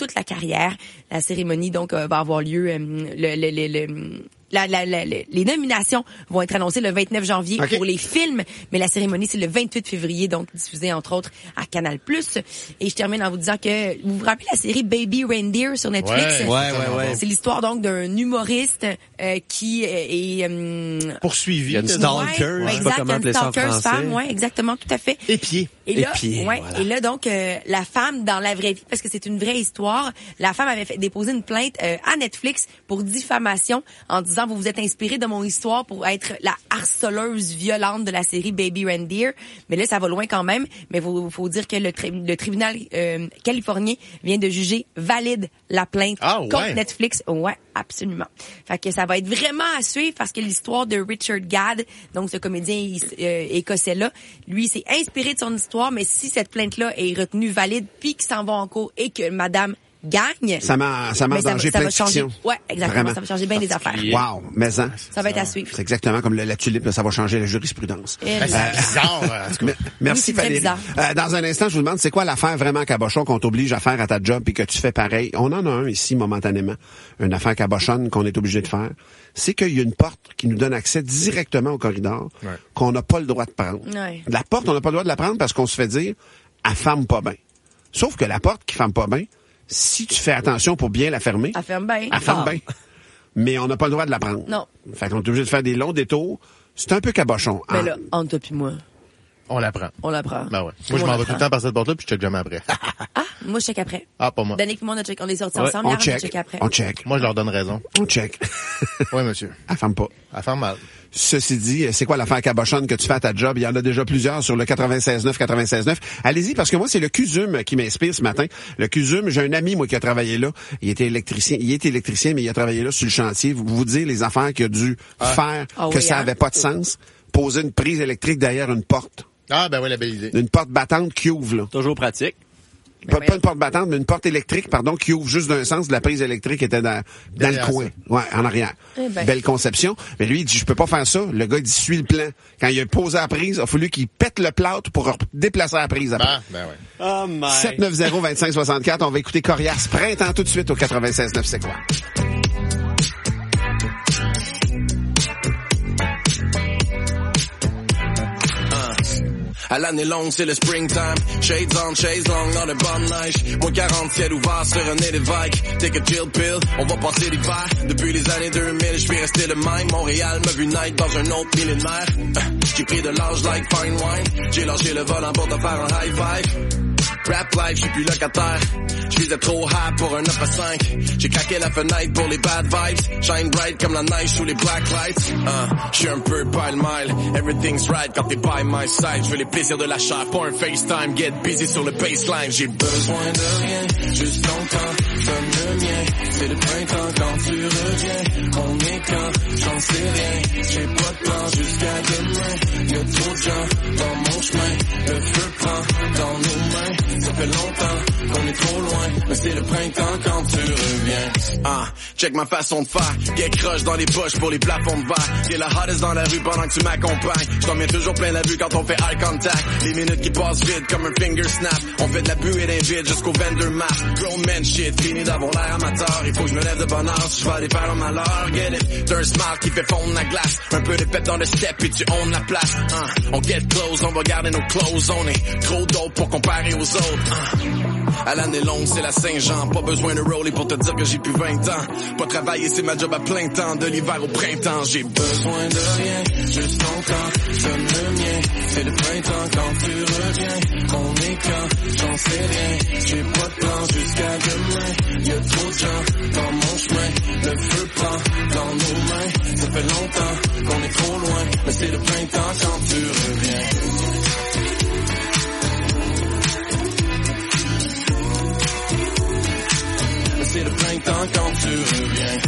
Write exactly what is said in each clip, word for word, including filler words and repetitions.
toute la carrière. La cérémonie donc euh, va avoir lieu euh, le, le, le, le La, la, la, les nominations vont être annoncées le vingt-neuf janvier okay. pour les films, mais la cérémonie, c'est le vingt-huit février, donc diffusée, entre autres, à Canal plus. Et je termine en vous disant que, vous vous rappelez la série Baby Reindeer sur Netflix? Ouais, ouais, ouais. ouais. C'est l'histoire, donc, d'un humoriste euh, qui est... Euh, poursuivi. Il y a une stalker, ouais, je sais pas comment appeler ça en français. Femme, ouais, exactement, tout à fait. Épier. Et là, Épier, ouais, voilà. et là, donc, euh, la femme, dans la vraie vie, parce que c'est une vraie histoire, la femme avait fait déposer une plainte euh, à Netflix pour diffamation en disant, vous vous êtes inspiré de mon histoire pour être la harceleuse violente de la série Baby Reindeer. Mais là, ça va loin quand même. Mais faut, faut dire que le, tri- le tribunal euh, californien vient de juger valide la plainte ah, ouais. contre Netflix. Ouais, absolument. Fait que ça va être vraiment à suivre parce que l'histoire de Richard Gadd, donc ce comédien euh, écossais-là, lui, il s'est inspiré de son histoire, mais si cette plainte-là est retenue valide puis qu'il s'en va en cours et que madame gagne. Ça m'a, ça m'a danger plein de fiction. Ouais, exactement. Vraiment. Ça va changer bien des affaires. Wow, mais hein. Ça va être à suivre. C'est exactement comme le, la tulipe, ça va changer la jurisprudence. Euh, c'est bizarre. En tout cas. Merci oui, Valérie. Euh, dans un instant, je vous demande, c'est quoi l'affaire vraiment cabochon qu'on t'oblige à faire à ta job et que tu fais pareil? On en a un ici momentanément, une affaire cabochonne qu'on est obligé de faire. C'est qu'il y a une porte qui nous donne accès directement au corridor ouais. qu'on n'a pas le droit de prendre. Ouais. La porte, on n'a pas le droit de la prendre parce qu'on se fait dire, elle ferme pas bien. Sauf que la porte qui ferme pas bien, si tu fais attention pour bien la fermer, elle ferme bien. Elle ferme bien. Mais on n'a pas le droit de la prendre. Non. Fait qu'on est obligé de faire des longs détours. C'est un peu cabochon. Mais ah. là, entre toi puis moi. On la prend. On la prend. Ben ouais. Moi, je m'en vais tout le temps par cette porte-là puis je check jamais après. Ah, moi, je check après. Ah, pas moi. Danick et moi, on, a check, on est sortis ouais. ensemble. On hier, check. on a check après. On check. Moi, je leur donne raison. On check. Oui, monsieur. Elle ferme pas. Elle ferme mal. Ceci dit, c'est quoi l'affaire cabochonne que tu fais à ta job? Il y en a déjà plusieurs sur le quatre-vingt-seize neuf, quatre-vingt-seize neuf. Allez-y, parce que moi, c'est le C U S U M qui m'inspire ce matin. Le C U S U M, j'ai un ami, moi, qui a travaillé là. Il était électricien. Il est électricien, mais il a travaillé là sur le chantier. Vous vous dire les affaires qu'il a dû ah. faire, ah, que oui, ça hein? avait pas de sens. Poser une prise électrique derrière une porte. Ah, ben oui, la belle idée. Une porte battante qui ouvre, là. Toujours pratique. Pas, pas une porte battante, mais une porte électrique, pardon, qui ouvre juste d'un sens. La prise électrique était dans, dans le coin. Ça. Ouais, en arrière. Eh ben. Belle conception. Mais lui, il dit, je peux pas faire ça. Le gars, il dit, suis le plan. Quand il a posé la prise, il a fallu qu'il pète le plâtre pour déplacer la prise après. Ah, ben ouais. Oh my. sept neuf zéro, vingt-cinq soixante-quatre. On va écouter Corias. Printemps tout de suite au quatre-vingt-seize neuf. C'est quoi? À l'année longue, c'est le springtime. Shades on, shades long, dans le bonne neige. Moins quarante, ciel ouvert sur un nez d'évêque. Take a chill pill, on va passer l'hiver. Depuis les années deux mille, je vais rester le même. Montréal m'a vu naître dans un autre millénaire. Euh, j'ai pris de l'âge like fine wine. J'ai lâché le volant pour te faire un high five. Rap life, j'suis plus locataire. J'visais trop high pour un neuf à cinq. J'ai craqué la fenêtre pour les bad vibes. Shine bright comme la neige sous les black lights. Uh, j'suis un peu pile-mile. Everything's right quand t'es by my side. J'veux les plaisirs de la chair, pas un FaceTime. Get busy sur le baseline. J'ai besoin de rien, juste ton temps. Donne le mien, c'est le printemps quand tu reviens. On est quand, j'en sais rien. J'ai pas de plan jusqu'à demain. Y'a trop de gens dans mon chemin. Le feu prend dans nos mains. Ça fait longtemps qu'on est trop loin, mais c'est le printemps quand tu reviens. Ah, check ma façon de faire. Get croche dans les poches pour les plafonds de verre. T'es la hottest dans la rue pendant que tu m'accompagnes. J't'en mets toujours plein la vue quand on fait eye contact. Les minutes qui passent vite comme un finger snap. On fait de la buée d'un vide jusqu'au vendor map. Grown man shit, fini d'avoir l'air amateur. Il faut que je me lève de bonne heure si je vais aller faire un malheur. Get it, t'as un smile qui fait fondre la glace. Un peu de pète dans le step et tu own la place. Ah, on get close, on va garder nos clothes. On est trop dope pour comparer aux autres. À l'année longue, c'est la Saint-Jean. Pas besoin de roller pour te dire que j'ai plus vingt ans. Pas travailler, c'est ma job à plein temps. De l'hiver au printemps, j'ai besoin de rien. Juste ton temps, donne le mien. C'est le printemps quand tu reviens. On est quand, j'en sais rien. J'ai pas de plan jusqu'à demain. Y'a trop de gens dans mon chemin. Le feu prend dans nos mains. Ça fait longtemps qu'on est trop loin. Mais c'est le printemps quand tu reviens. C'est le printemps quand tu reviens.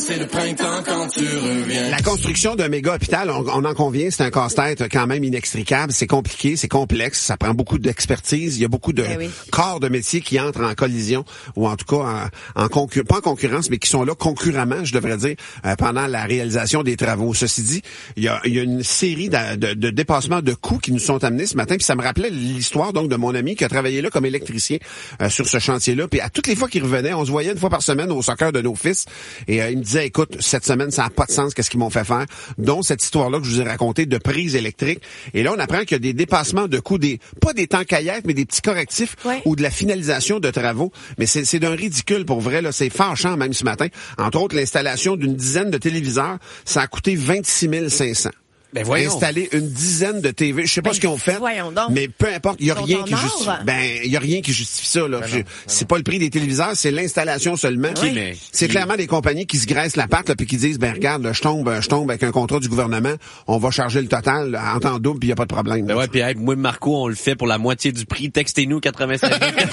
c'est le printemps quand tu reviens. La construction d'un méga hôpital, on, on en convient, c'est un casse-tête quand même inextricable, c'est compliqué, c'est complexe, ça prend beaucoup d'expertise, il y a beaucoup de eh oui. corps de métier qui entrent en collision, ou en tout cas en, en concurrence, pas en concurrence, mais qui sont là concurremment, je devrais dire, euh, pendant la réalisation des travaux. Ceci dit, il y a, il y a une série de, de, de dépassements de coûts qui nous sont amenés ce matin, puis ça me rappelait l'histoire donc de mon ami qui a travaillé là comme électricien euh, sur ce chantier-là, puis à toutes les fois qu'il revenait, on se voyait une fois par semaine au soccer de nos fils, et euh, il me disait, écoute, cette semaine, ça n'a pas de sens, qu'est-ce qu'ils m'ont fait faire, dont cette histoire-là que je vous ai racontée de prise électrique. Et là, on apprend qu'il y a des dépassements de coûts, des pas des temps caillettes, mais des petits correctifs ouais. ou de la finalisation de travaux. Mais c'est, c'est d'un ridicule pour vrai, là, c'est fâchant même ce matin. Entre autres, l'installation d'une dizaine de téléviseurs, ça a coûté vingt-six mille cinq cents. Ben voyons. Installer une dizaine de T V. Je sais pas ben, ce qu'ils ont fait. Voyons donc. Mais peu importe, il y a Ils rien sont qui en justifie. or. Ben, il y a rien qui justifie ça, là. Ben Je- non, ben c'est pas le prix des téléviseurs, c'est l'installation seulement. Oui, mais- C'est clairement des compagnies qui se graissent la patte, là, puis qui disent, ben, regarde, là, je tombe, je tombe avec un contrat du gouvernement, on va charger le total, là, en temps double, puis il y a pas de problème. Ben là. ouais, puis hey, moi Marco, on le fait pour la moitié du prix. Textez-nous quatre-vingt-cinq.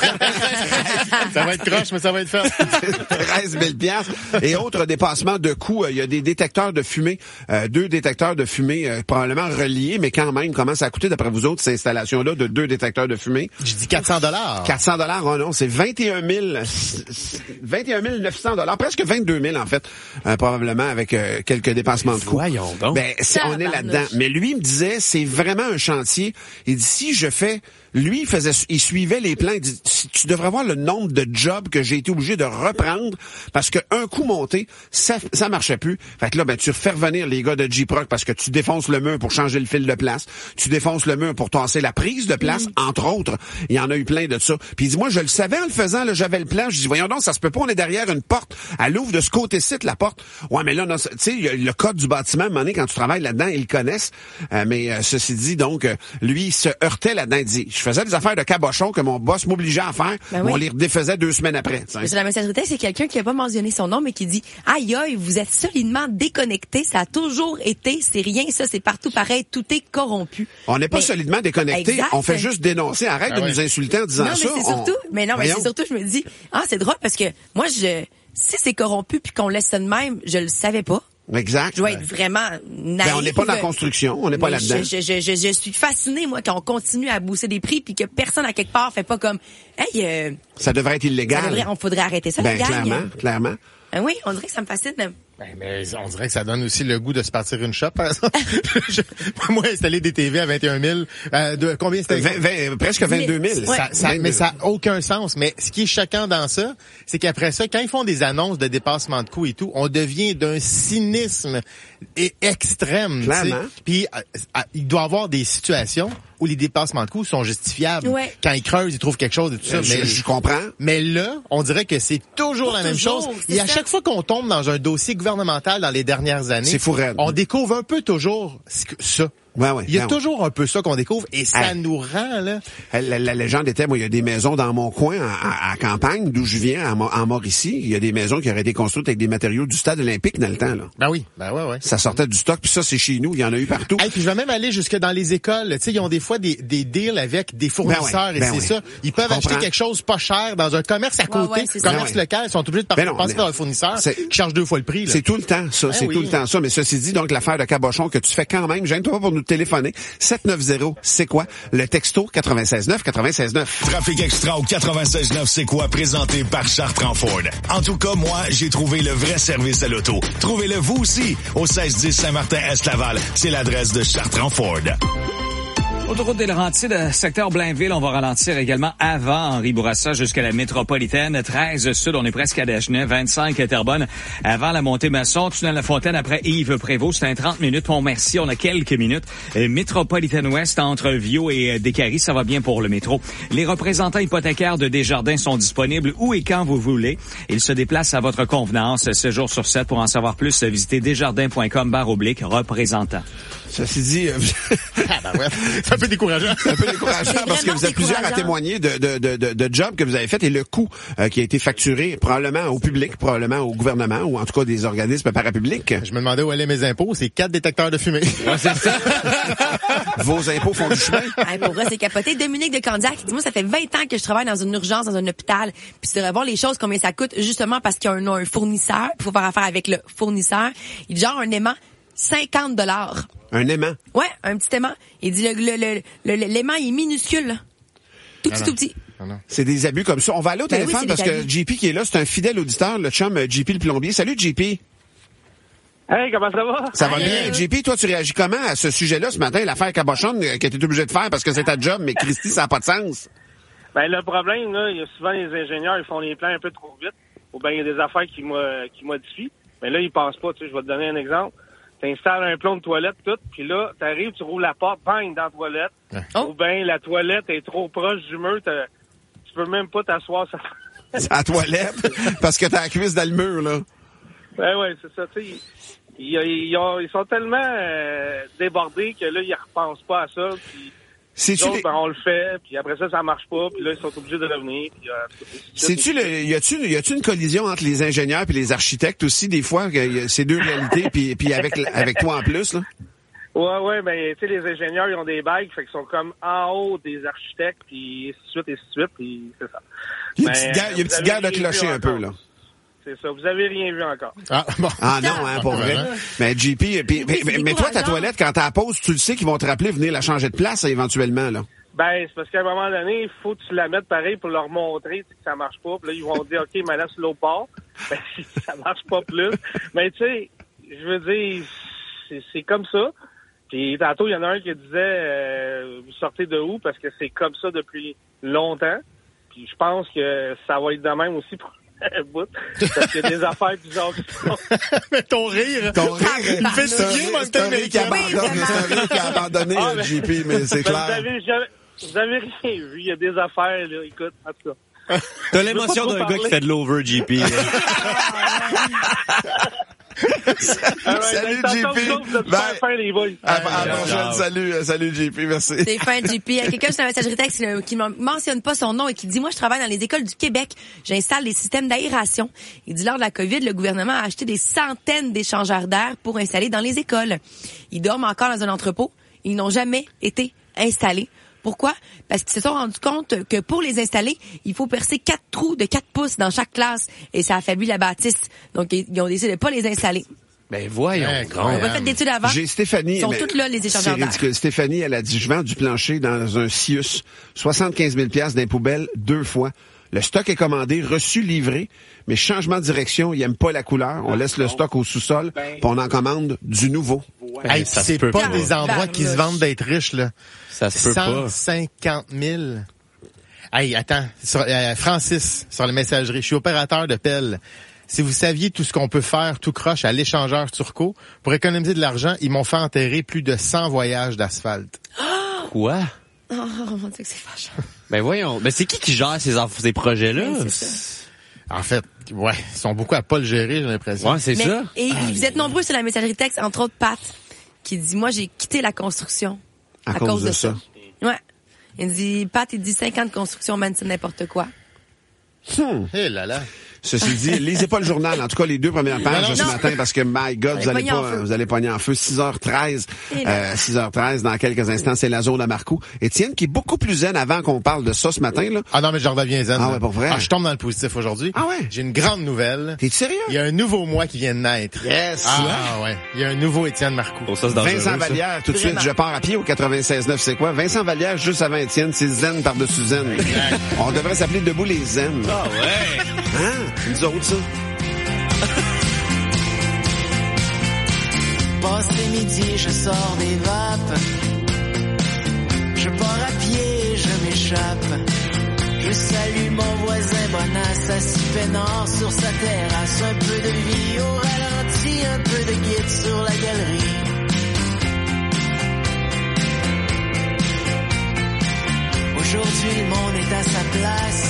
Ça va être croche, mais ça va être fait. treize mille piastres. Et autre dépassement de coûts, euh, il y a des détecteurs de fumée, euh, deux détecteurs de fumée euh, probablement reliés, mais quand même, comment ça a coûté d'après vous autres, cette installation-là de deux détecteurs de fumée? Je dis quatre cents dollars. quatre cents dollars, oh non, c'est vingt et un mille, vingt et un mille neuf cents dollars, presque vingt-deux mille en fait, euh, probablement avec euh, quelques dépassements de coûts. Voyons donc. Ben, c'est- on est Tabarnouche. là-dedans. Mais lui il me disait, c'est vraiment un chantier. Il dit, si je fais, lui, il faisait, il suivait les plans. Il dit, si- tu devrais voir le nombre de jobs que j'ai été obligé de reprendre parce que un coup monté, ça, ça marchait plus. Fait que là, ben, tu refais revenir les gars de J-Proc parce que tu défonces le mur pour changer le fil de place. Tu défonces le mur pour tasser la prise de place, entre autres. Il y en a eu plein de ça. Puis il dit, moi, je le savais en le faisant, là, j'avais le plan. Je dis, voyons donc, ça se peut pas, on est derrière une porte. Elle ouvre de ce côté-ci, la porte. Ouais, mais là, non, tu sais, il y a le code du bâtiment, à un moment donné, quand tu travailles là-dedans, ils le connaissent. Euh, mais euh, ceci dit, donc, euh, lui, il se heurtait là-dedans. Il dit, je faisais des affaires de cabochon que mon boss m'obligeait à faire. Ben mais oui. on les redéfaisait deux semaines après. t'sais. Mais sur la messagerie texte, c'est quelqu'un qui a pas mentionné son nom, mais qui dit « Aïe, aïe, vous êtes solidement déconnecté. Ça a toujours été. C'est rien, ça. C'est partout pareil. Tout est corrompu. » On n'est pas Mais- solidement déconnecté. Exact. On fait juste dénoncer. Arrête Ah de ouais. nous insulter en disant Non, mais ça. c'est On- surtout... Mais non, mais Voyons. c'est surtout, je me dis « Ah, c'est drôle parce que moi, je... Si c'est corrompu puis qu'on laisse ça de même, je le savais pas. Exact. Je dois être vraiment naïf. Ben, on n'est pas dans la construction. On n'est pas Mais là-dedans. Je, je, je, je suis fascinée, moi, quand on continue à bousser des prix puis que personne à quelque part fait pas comme « Hey, euh, Ça devrait être illégal. ça devrait, on faudrait arrêter ça, Ben, la gang. clairement, clairement. Ah oui, on dirait que ça me fascine. Ben, mais on dirait que ça donne aussi le goût de se partir une shop, par exemple. Je- moi, installer des T V à vingt et un mille, euh, de combien c'était? Vingt- vingt- presque vingt-deux mille. Ça, ça- mais ça n'a aucun sens. Mais ce qui est choquant dans ça, c'est qu'après ça, quand ils font des annonces de dépassement de coûts et tout, on devient d'un cynisme et extrême. tu sais. Clairement. Puis euh, euh, il doit y avoir des situations où les dépassements de coûts sont justifiables. Ouais. Quand ils creusent, ils trouvent quelque chose et tout ça. Euh, je, mais je comprends. mais là, on dirait que c'est toujours Pas la même toujours, chose. c'est Et à ça. chaque fois qu'on tombe dans un dossier gouvernemental dans les dernières années, C'est fou raide. on découvre un peu toujours ce que- ça. Ouais, ouais, Il y a ben, toujours un peu ça qu'on découvre et ça Hey. nous rend, là. La, la légende était, moi, il y a des maisons dans mon coin, à, à- à campagne, d'où je viens, à Mo- en Mauricie. Il y a des maisons qui auraient été construites avec des matériaux du stade olympique dans le temps, là. Ben oui, ben ouais, ouais. Ça sortait du stock, puis ça, c'est chez nous. Il y en a eu partout. Hey, puis je vais même aller jusque dans les écoles. Tu sais, ils ont des fois des, des deals avec des fournisseurs Ben ouais, et ben c'est oui. ça. Ils peuvent Je acheter comprends. quelque chose pas cher dans un commerce à côté, ouais, c'est ça. commerce Ben ouais. local. Ils sont obligés de Ben non, passer mais- par un fournisseur c'est- qui charge deux fois le prix. Là. C'est tout le temps, ça. c'est oui. tout le temps ça. Mais ceci dit, donc, l'affaire de cabochon que tu fais quand même, gêne-toi pas pour nous téléphoner. sept neuf zéro, c'est quoi? Le texto quatre-vingt-seize neuf, quatre-vingt-seize neuf. Trafic Extra au quatre-vingt-seize neuf, c'est quoi? Présenté par Chartrand Ford. En tout cas, moi, j'ai trouvé le vrai service à l'auto. Trouvez-le vous aussi au seize dix Saint-Martin-Est-Laval. C'est l'adresse de Chartrand Ford. Autoroute des Laurentides, secteur Blainville, on va ralentir également avant Henri Bourassa jusqu'à la métropolitaine. treize Sud, on est presque à Dagenais. vingt-cinq à Terrebonne, avant la montée Masson. Tunnel La Fontaine, après Yves Prévost, c'est un trente minutes. Pont-Mercier, on a quelques minutes. Euh, métropolitaine Ouest, entre Viau et euh, Décarie, ça va bien pour le métro. Les représentants hypothécaires de Desjardins sont disponibles où et quand vous voulez. Ils se déplacent à votre convenance, sept jours sur sept. Pour en savoir plus, visitez desjardins point com barre oblique représentant. Ceci dit, euh, Ah, ben ouais. Ça un peu décourageant. C'est un peu décourageant C'est parce que vraiment vous êtes plusieurs à décourageant. témoigner de, de, de, de, de jobs que vous avez fait et le coût euh, qui a été facturé probablement au public, probablement au gouvernement ou en tout cas des organismes parapublics. Je me demandais où allaient mes impôts. C'est quatre détecteurs de fumée. Ouais, c'est ça. Vos impôts font du chemin. Hey, pour vrai, c'est capoté. Dominique de Candiac, il dit, moi, ça fait vingt ans que je travaille dans une urgence, dans un hôpital. Puis tu devrais voir les choses, combien ça coûte, justement parce qu'il y a un, un fournisseur. Il faut faire affaire avec le fournisseur. Il dit genre un aimant, cinquante dollars. Un aimant. Ouais, un petit aimant. Il dit, le, le, le, le- l'aimant, il est minuscule, là. Tout petit, Ah non. tout petit. Non, non. C'est des abus comme ça. On va aller au Ben oui, téléphone c'est parce des que abus. J P qui est là, c'est un fidèle auditeur, le chum euh, J P le plombier. Salut J P. Hey, comment ça va? Ça va Allô. bien. J P, toi, tu réagis comment à ce sujet-là ce matin, l'affaire cabochonne euh, que tu es obligé de faire parce que c'est ta job, mais Christy, ça n'a pas de sens. Ben, le problème, là, il y a souvent les ingénieurs, ils font les plans un peu trop vite. Ou bien il y a des affaires qui, mo- qui modifient. Mais là, ils pensent pas, tu sais, je vais te donner un exemple. T'installes un plomb de toilette, tout, puis là, t'arrives, tu roules la porte, bang, dans la toilette. Oh. Ou bien la toilette est trop proche du mur, t'as- tu peux même pas t'asseoir. Ça... C'est à la toilette parce que t'as la cuisse dans le mur, là. Ben ouais, c'est ça, tu sais. Ils, ils, ils ont- ils sont tellement euh, débordés que là, ils repensent pas à ça. Puis C'est-tu nous autres, les- ben, on le fait, puis après ça, ça marche pas, puis là, ils sont obligés de revenir. Puis, euh, C'est-tu le, y a-tu, y a-tu une collision entre les ingénieurs et les architectes aussi, des fois, que y a ces deux réalités, puis, puis avec, avec toi en plus, là? Ouais, ouais, ben, tu sais, les ingénieurs, ils ont des bagues, fait qu'ils sont comme en haut des architectes, puis ainsi de suite, et ainsi de suite, puis c'est ça. Il y a une Ben, petite guerre, il y a une vous petite avez guerre de rien clocher vu un peu, encore. là. C'est ça, vous avez rien vu encore. Ah, bon. Ah non, hein, pour vrai. Mais J P, puis- mais, mais- mais toi, ta toilette, quand t'as la pause, tu le sais qu'ils vont te rappeler venir la changer de place, éventuellement, là. Ben, c'est parce qu'à un moment donné, il faut que tu la mettes pareil pour leur montrer tu sais, que ça marche pas. Puis là, ils vont dire, OK, mais là, sur l'autre bord. Ben, ça marche pas plus. Mais tu sais, je veux dire, c'est, c'est comme ça. Puis tantôt, il y en a un qui disait, euh, vous sortez de où? Parce que c'est comme ça depuis longtemps. Puis je pense que ça va être de même aussi pour un bout. Parce qu'il y a des affaires du genre qui sont... Mais ton rire. Ton rire, Il fait si bien, mon c'est un rire qui Américain. abandonne, c'est un rire qui a abandonné, Ah, euh, mais- J P, mais c'est Ben, clair. Vous avez, jamais- vous avez rien vu. Il y a des affaires, là. Écoute, en tout cas. T'as l'émotion Je veux d'un pas trop gars qui parler. fait de l'over, J P. Ah ouais, Salut, ben, J attention, P. vous autres, vous êtes Bye. super fins, les boys. À, à la ciao. prochaine, salut, euh, salut J P, merci. C'est fin, J P. Il y a quelqu'un sur la messagerie texte euh, qui ne mentionne pas son nom et qui dit, moi, je travaille dans les écoles du Québec. J'installe des systèmes d'aération. Il dit, lors de la COVID, le gouvernement a acheté des centaines d'échangeurs d'air pour installer dans les écoles. Ils dorment encore dans un entrepôt. Ils n'ont jamais été installés. Pourquoi? Parce qu'ils se sont rendus compte que pour les installer, il faut percer quatre trous de quatre pouces dans chaque classe et ça affaiblit la bâtisse. Donc, ils ont décidé de pas les installer. Ben voyons. On n'a pas fait d'études avant. J'ai Stéphanie. Ils sont mais toutes là, les c'est échangeurs d'air. ridicule. Stéphanie, elle a dit, je vends du plancher dans un Sius. soixante-quinze mille dollars dans les poubelles deux fois. Le stock est commandé, reçu, livré, mais changement de direction, il aime pas la couleur. On laisse le stock au sous-sol, puis on en commande du nouveau. Hey, ça se c'est peut pas pas. des endroits qui se vendent d'être riches, là. Ça se peut pas. cent cinquante mille. Hey, attends. Sur, euh, Francis, sur la messagerie. Je suis opérateur de pelle. Si vous saviez tout ce qu'on peut faire tout croche à l'échangeur Turco, pour économiser de l'argent, ils m'ont fait enterrer plus de cent voyages d'asphalte. Quoi? Oh, mon Dieu, que c'est fâchant. Ben voyons. Ben c'est qui qui gère ces, enf- ces projets-là? Ben, c'est ça. En fait, ouais, ils sont beaucoup à pas le gérer, j'ai l'impression. Ouais, c'est Mais- ça. Et vous êtes nombreux sur la messagerie texte, entre autres Pat, qui dit, moi, j'ai quitté la construction. À cause de ça. Ouais. Il dit, Pat, il dit cinquante constructions, man, c'est n'importe quoi. Hmm. Eh là là. Ceci dit, lisez pas le journal, en tout cas les deux premières pages Non, de ce non. matin, parce que, my God, Vous vous allez allez pogner en pas, feu. vous allez pogner en feu. six heures treize, Et là. euh, six heures treize, dans quelques instants, c'est la zone à Marcoux. Étienne, qui est beaucoup plus zen avant qu'on parle de ça ce matin, là. Ah non, mais je redeviens zen. Ah là. ouais, pour vrai? Ah, je tombe dans le positif aujourd'hui. Ah ouais? J'ai une grande nouvelle. T'es sérieux? Il y a un nouveau moi qui vient de naître. Yes! Ah ouais. Il y a un nouveau Étienne Marcoux. Pour ça, c'est dangereux, Vincent ça. Vallière, tout de suite, Vraiment. je pars à pied au quatre-vingt-seize neuf, c'est quoi? Vincent Vallière, juste avant Étienne, c'est zen par-dessus zen. On devrait s'appeler Debout les zen. Ah ouais. Hein? Nous autres, ça. Passé midi, je sors des vapes. Je pars à pied, je m'échappe. Je salue mon voisin Bonasse, assis peinard sur sa terrasse. Un peu de vie au ralenti, un peu de guide sur la galerie. Aujourd'hui, le monde est à sa place.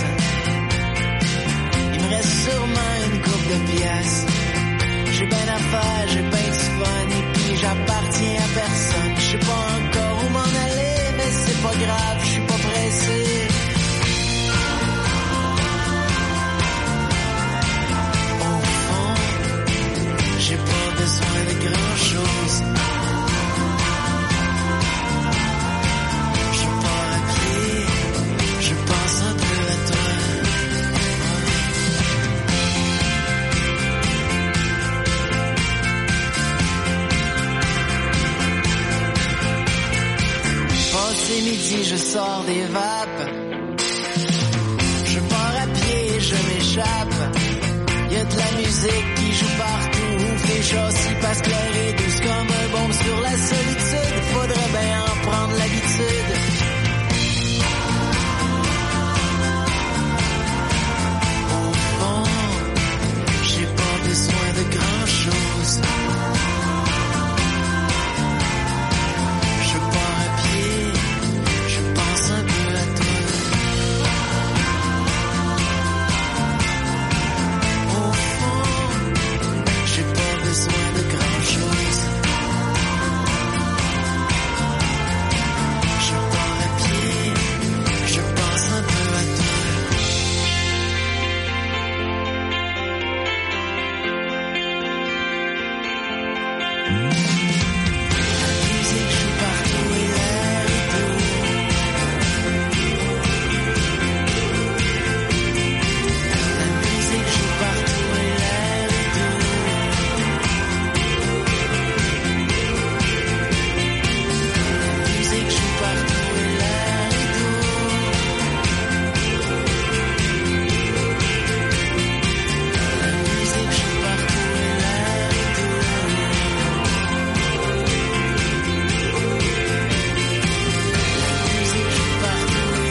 Il me reste sûrement une coupe de pièces. J'ai ben à faire, j'ai ben du fun et puis j'appartiens à personne. Je sais pas encore où m'en aller, mais c'est midi, je sors des vapes. Je pars à pied, je m'échappe. Y'a de la musique qui joue partout. Ouvre les châssis, passe clair et douce comme un bombe sur la solitude. Faudrait bien en prendre l'habitude. Au fond, j'ai pas besoin de grand chose. Je pars à pied, je pense un peu à toi. Au fond, j'ai pas besoin de grand chose. Je pars à pied, je pense un peu à toi. La musique joue partout et l'air est doux. La musique joue partout et l'air est doux. La musique joue partout et l'air est doux. La musique joue partout et l'air est doux. La musique joue partout et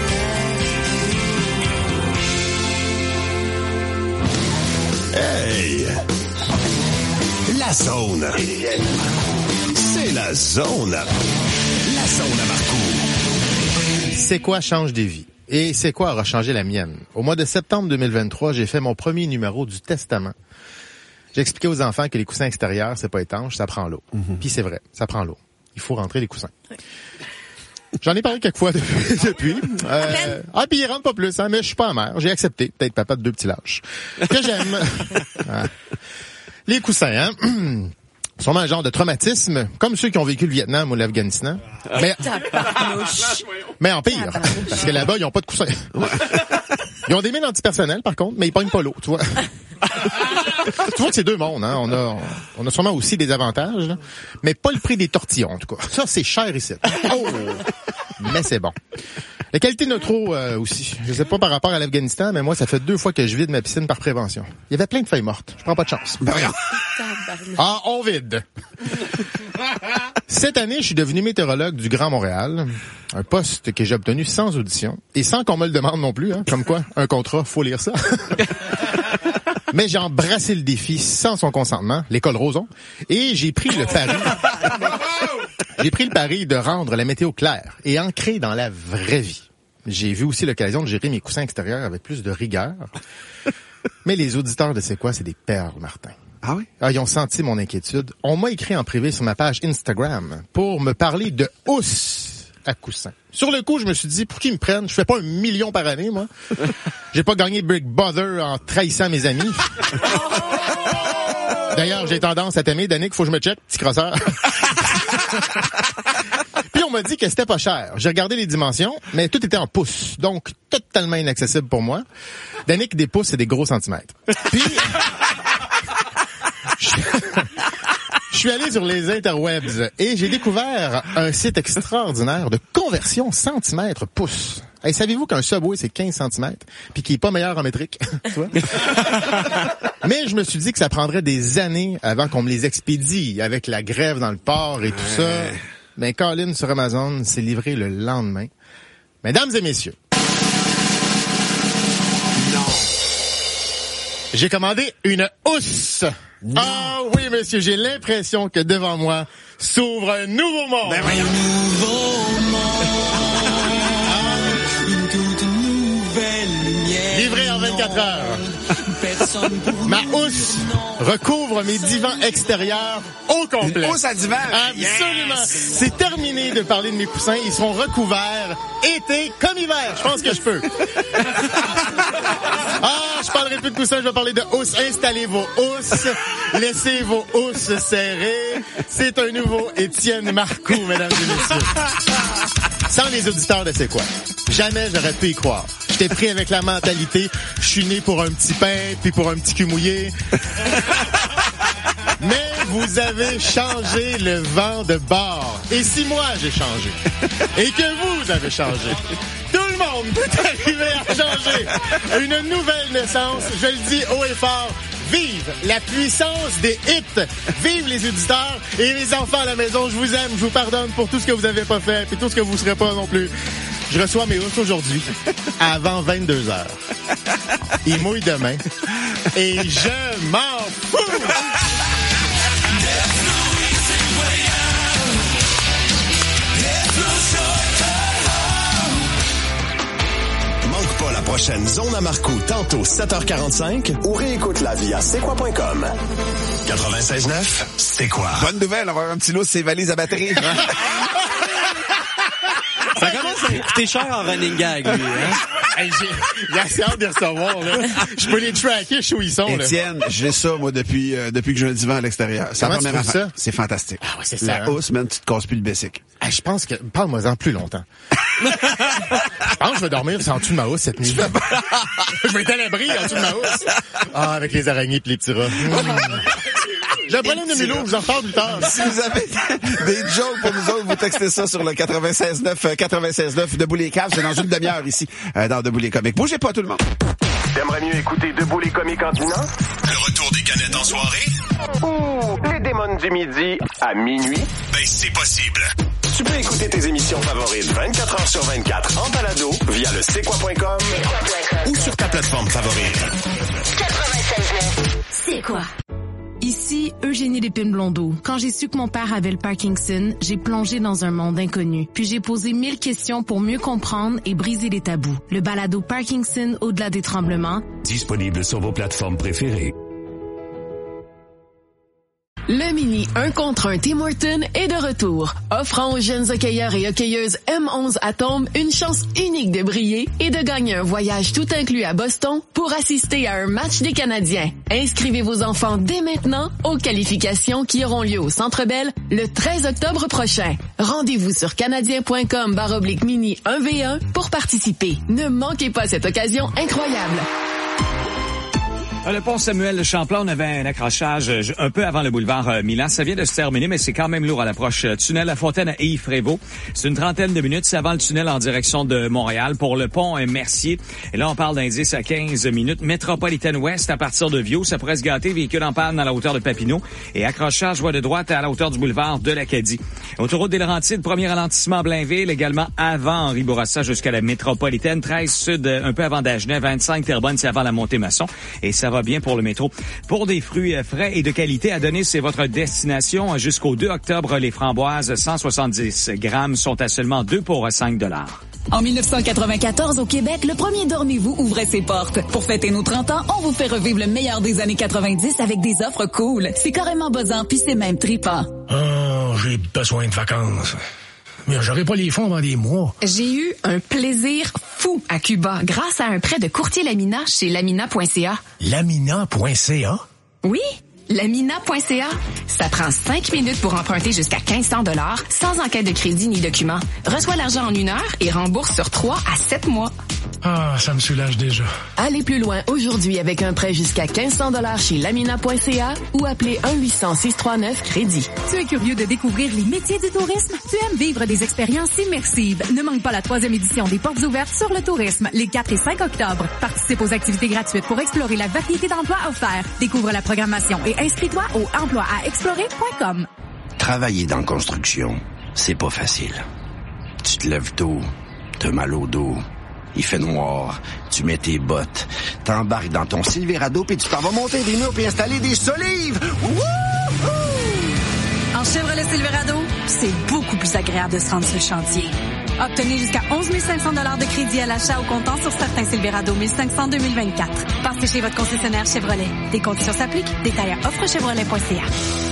l'air est doux. Hey! La zone. C'est la zone. La zone à Marcoux. C'est quoi change des vies? Et c'est quoi aura changé la mienne? Au mois de septembre deux mille vingt-trois, j'ai fait mon premier numéro du Testament. J'ai expliqué aux enfants que les coussins extérieurs, c'est pas étanche, ça prend l'eau. Mm-hmm. Puis c'est vrai, ça prend l'eau. Il faut rentrer les coussins. J'en ai parlé quelques fois depuis. depuis. Euh, ah, puis il rentre pas plus, hein, mais je suis pas amer. J'ai accepté. Peut-être papa de deux petits lâches. Que j'aime. Ah. Les coussins, hein. Sûrement un genre de traumatisme, comme ceux qui ont vécu le Vietnam ou l'Afghanistan. Mais, mais en pire. Parce que là-bas, ils ont pas de coussins. Ils ont des mines antipersonnelles, par contre, mais ils pognent pas l'eau, tu vois. Tu vois que c'est deux mondes, hein. On a, on a sûrement aussi des avantages, là. Mais pas le prix des tortillons, en tout cas. Ça, c'est cher ici. Oh! Mais c'est bon. La qualité de notre eau euh, aussi. Je sais pas par rapport à l'Afghanistan, mais moi, ça fait deux fois que je vide ma piscine par prévention. Il y avait plein de feuilles mortes. Je prends pas de chance. Ben rien. Ah, on vide. Cette année, je suis devenu météorologue du Grand Montréal. Un poste que j'ai obtenu sans audition. Et sans qu'on me le demande non plus, hein. Comme quoi, un contrat, faut lire ça. Mais j'ai embrassé le défi sans son consentement, l'école Roson, et j'ai pris le pari. J'ai pris le pari de rendre la météo claire et ancrée dans la vraie vie. J'ai vu aussi l'occasion de gérer mes coussins extérieurs avec plus de rigueur. Mais les auditeurs de C'est quoi, c'est des perles, Martin. Ah oui? Ah, ils ont senti mon inquiétude. On m'a écrit en privé sur ma page Instagram pour me parler de housse à coussin. Sur le coup, je me suis dit, pour qu'ils me prennent? Je fais pas un million par année, moi. J'ai pas gagné Big Brother en trahissant mes amis. D'ailleurs, j'ai tendance à t'aimer, Danick, faut que je me check, petit crosseur. Puis on m'a dit que c'était pas cher. J'ai regardé les dimensions, mais tout était en pouces, donc totalement inaccessible pour moi. Danick, des pouces, c'est des gros centimètres. Puis... Je suis allé sur les interwebs et j'ai découvert un site extraordinaire de conversion centimètres-pouces. Hey, savez-vous qu'un Subway, c'est quinze centimètres, puis qu'il est pas meilleur en métrique? Tu vois? Mais je me suis dit que ça prendrait des années avant qu'on me les expédie, avec la grève dans le port et tout ça. Mais Colin sur Amazon s'est livré le lendemain. Mesdames et messieurs, non. J'ai commandé une housse. Ah oui, monsieur, j'ai l'impression que devant moi s'ouvre un nouveau monde. Ben voyons. Un nouveau monde. Une toute nouvelle lumière. Livré en vingt-quatre heures. Ma housse recouvre mes divans extérieurs au complet. Une housse à divan. Absolument. Yes. C'est terminé de parler de mes coussins. Ils seront recouverts été comme hiver. Je pense que je peux. Ah, je parlerai plus de coussins, je vais parler de housse. Installez vos housses. Laissez vos housses serrées. C'est un nouveau Étienne Marcoux, mesdames et messieurs. Sans les auditeurs de C'est quoi? Jamais j'aurais pu y croire. J'étais pris avec la mentalité, je suis né pour un petit pain, puis pour un petit cul mouillé. Mais vous avez changé le vent de bord. Et si moi j'ai changé, et que vous avez changé, tout le monde peut arriver à changer. Une nouvelle naissance, je le dis haut et fort. Vive la puissance des hits. Vive les éditeurs et les enfants à la maison. Je vous aime, je vous pardonne pour tout ce que vous avez pas fait et tout ce que vous serez pas non plus. Je reçois mes housses aujourd'hui avant vingt-deux heures. Ils mouillent demain. Et je m'en fous! Manque pas la prochaine Zone à Marcoux, tantôt sept heures quarante-cinq ou réécoute-la via c'est quoi point com. quatre-vingt-seize neuf, c'est quoi? Bonne nouvelle, on va avoir un petit lot de ses valises à batterie. Ça commence à coûter cher en running gag, lui, hein? Hey, j'ai, j'ai assez hâte de les recevoir, là. Je peux les tracker, je sais où ils sont, là. Étienne, j'ai ça, moi, depuis, euh, depuis que j'ai un divan à l'extérieur. C'est la Comment tu première trouves affaire. ça? C'est fantastique. Ah ouais, c'est ça, La hein? hausse, man, tu te casses plus le basic. Hey, je pense que... Parle-moi-en plus longtemps. Je pense que je vais dormir en dessous de ma housse cette nuit. Je vais être à l'abri en dessous de ma housse. Ah, avec les araignées et les petits rats. Mmh. J'ai un problème de Milo, je vous en reparle plus tard. Si vous avez des jokes pour nous autres, vous textez ça sur le quatre-vingt-seize neuf, quatre-vingt-seize neuf Debout les caves. C'est dans une demi-heure ici, euh, dans Debout les comiques. Bougez pas tout le monde. T'aimerais mieux écouter Debout les comiques en dînant? Le retour des canettes en soirée? Ou les démons du midi à minuit? Ben, c'est possible. Tu peux écouter tes émissions favorites vingt-quatre heures sur vingt-quatre en balado via le c'est quoi point com ou sur ta plateforme favorite. quatre-vingt-seize neuf, c'est quoi? Ici, Eugénie Lépine-Blondeau. Quand j'ai su que mon père avait le Parkinson, j'ai plongé dans un monde inconnu. Puis j'ai posé mille questions pour mieux comprendre et briser les tabous. Le balado Parkinson au-delà des tremblements. Disponible sur vos plateformes préférées. Le mini un contre un Tim Hortons est de retour, offrant aux jeunes hockeyeurs et hockeyeuses M onze Atomes une chance unique de briller et de gagner un voyage tout inclus à Boston pour assister à un match des Canadiens. Inscrivez vos enfants dès maintenant aux qualifications qui auront lieu au Centre Bell le treize octobre prochain. Rendez-vous sur canadien point com barre oblique mini un v un pour participer. Ne manquez pas cette occasion incroyable. Le pont Samuel Champlain, on avait un accrochage un peu avant le boulevard Milan. Ça vient de se terminer, mais c'est quand même lourd à l'approche. Tunnel La Fontaine à Yves-Prévost. C'est une trentaine de minutes. C'est avant le tunnel en direction de Montréal. Pour le pont Mercier, et là, on parle d'indice à quinze minutes. Métropolitaine Ouest à partir de Viau. Ça pourrait se gâter. Véhicule en panne à la hauteur de Papineau. Et accrochage voie de droite à la hauteur du boulevard de l'Acadie. Autoroute des Laurentides, premier ralentissement à Blainville. Également avant Henri Bourassa jusqu'à la Métropolitaine. treize sud, un peu avant Dagenais. vingt-cinq Terrebonne, c'est avant la montée Masson. Et ça va bien pour le métro. Pour des fruits frais et de qualité, Adonis, c'est votre destination. Jusqu'au deux octobre, les framboises cent soixante-dix grammes sont à seulement deux pour cinq dollars. En dix-neuf cent quatre-vingt-quatorze, au Québec, le premier Dormez-vous ouvrait ses portes. Pour fêter nos trente ans, on vous fait revivre le meilleur des années quatre-vingt-dix avec des offres cool. C'est carrément buzzant, puis c'est même trippant. Oh, j'ai besoin de vacances. Mais j'aurai pas les fonds dans des mois. J'ai eu un plaisir fou à Cuba grâce à un prêt de courtier Lamina chez lamina point c a. lamina point c a? Oui, lamina point c a. Ça prend cinq minutes pour emprunter jusqu'à quinze cents dollars sans enquête de crédit ni document. Reçois l'argent en une heure et rembourse sur trois à sept mois. Ah, ça me soulage déjà. Allez plus loin aujourd'hui avec un prêt jusqu'à quinze cents dollars chez lamina point c a ou appelez un huit cents six cent trente-neuf crédit. Tu es curieux de découvrir les métiers du tourisme? Tu aimes vivre des expériences immersives? Ne manque pas la troisième édition des Portes ouvertes sur le tourisme, les quatre et cinq octobre. Participe aux activités gratuites pour explorer la variété d'emplois offerts. Découvre la programmation et inscris-toi au emploi à explorer point com. Travailler dans la construction, c'est pas facile. Tu te lèves tôt, t'as mal au dos, il fait noir, tu mets tes bottes, t'embarques dans ton Silverado puis tu t'en vas monter des murs puis installer des solives. Wouhou! En Chevrolet Silverado, c'est beaucoup plus agréable de se rendre sur le chantier. Obtenez jusqu'à onze mille cinq cents dollars de crédit à l'achat au comptant sur certains Silverado mille cinq cents deux mille vingt-quatre. Passez chez votre concessionnaire Chevrolet. Des conditions s'appliquent. Détails à offre chevrolet point c a.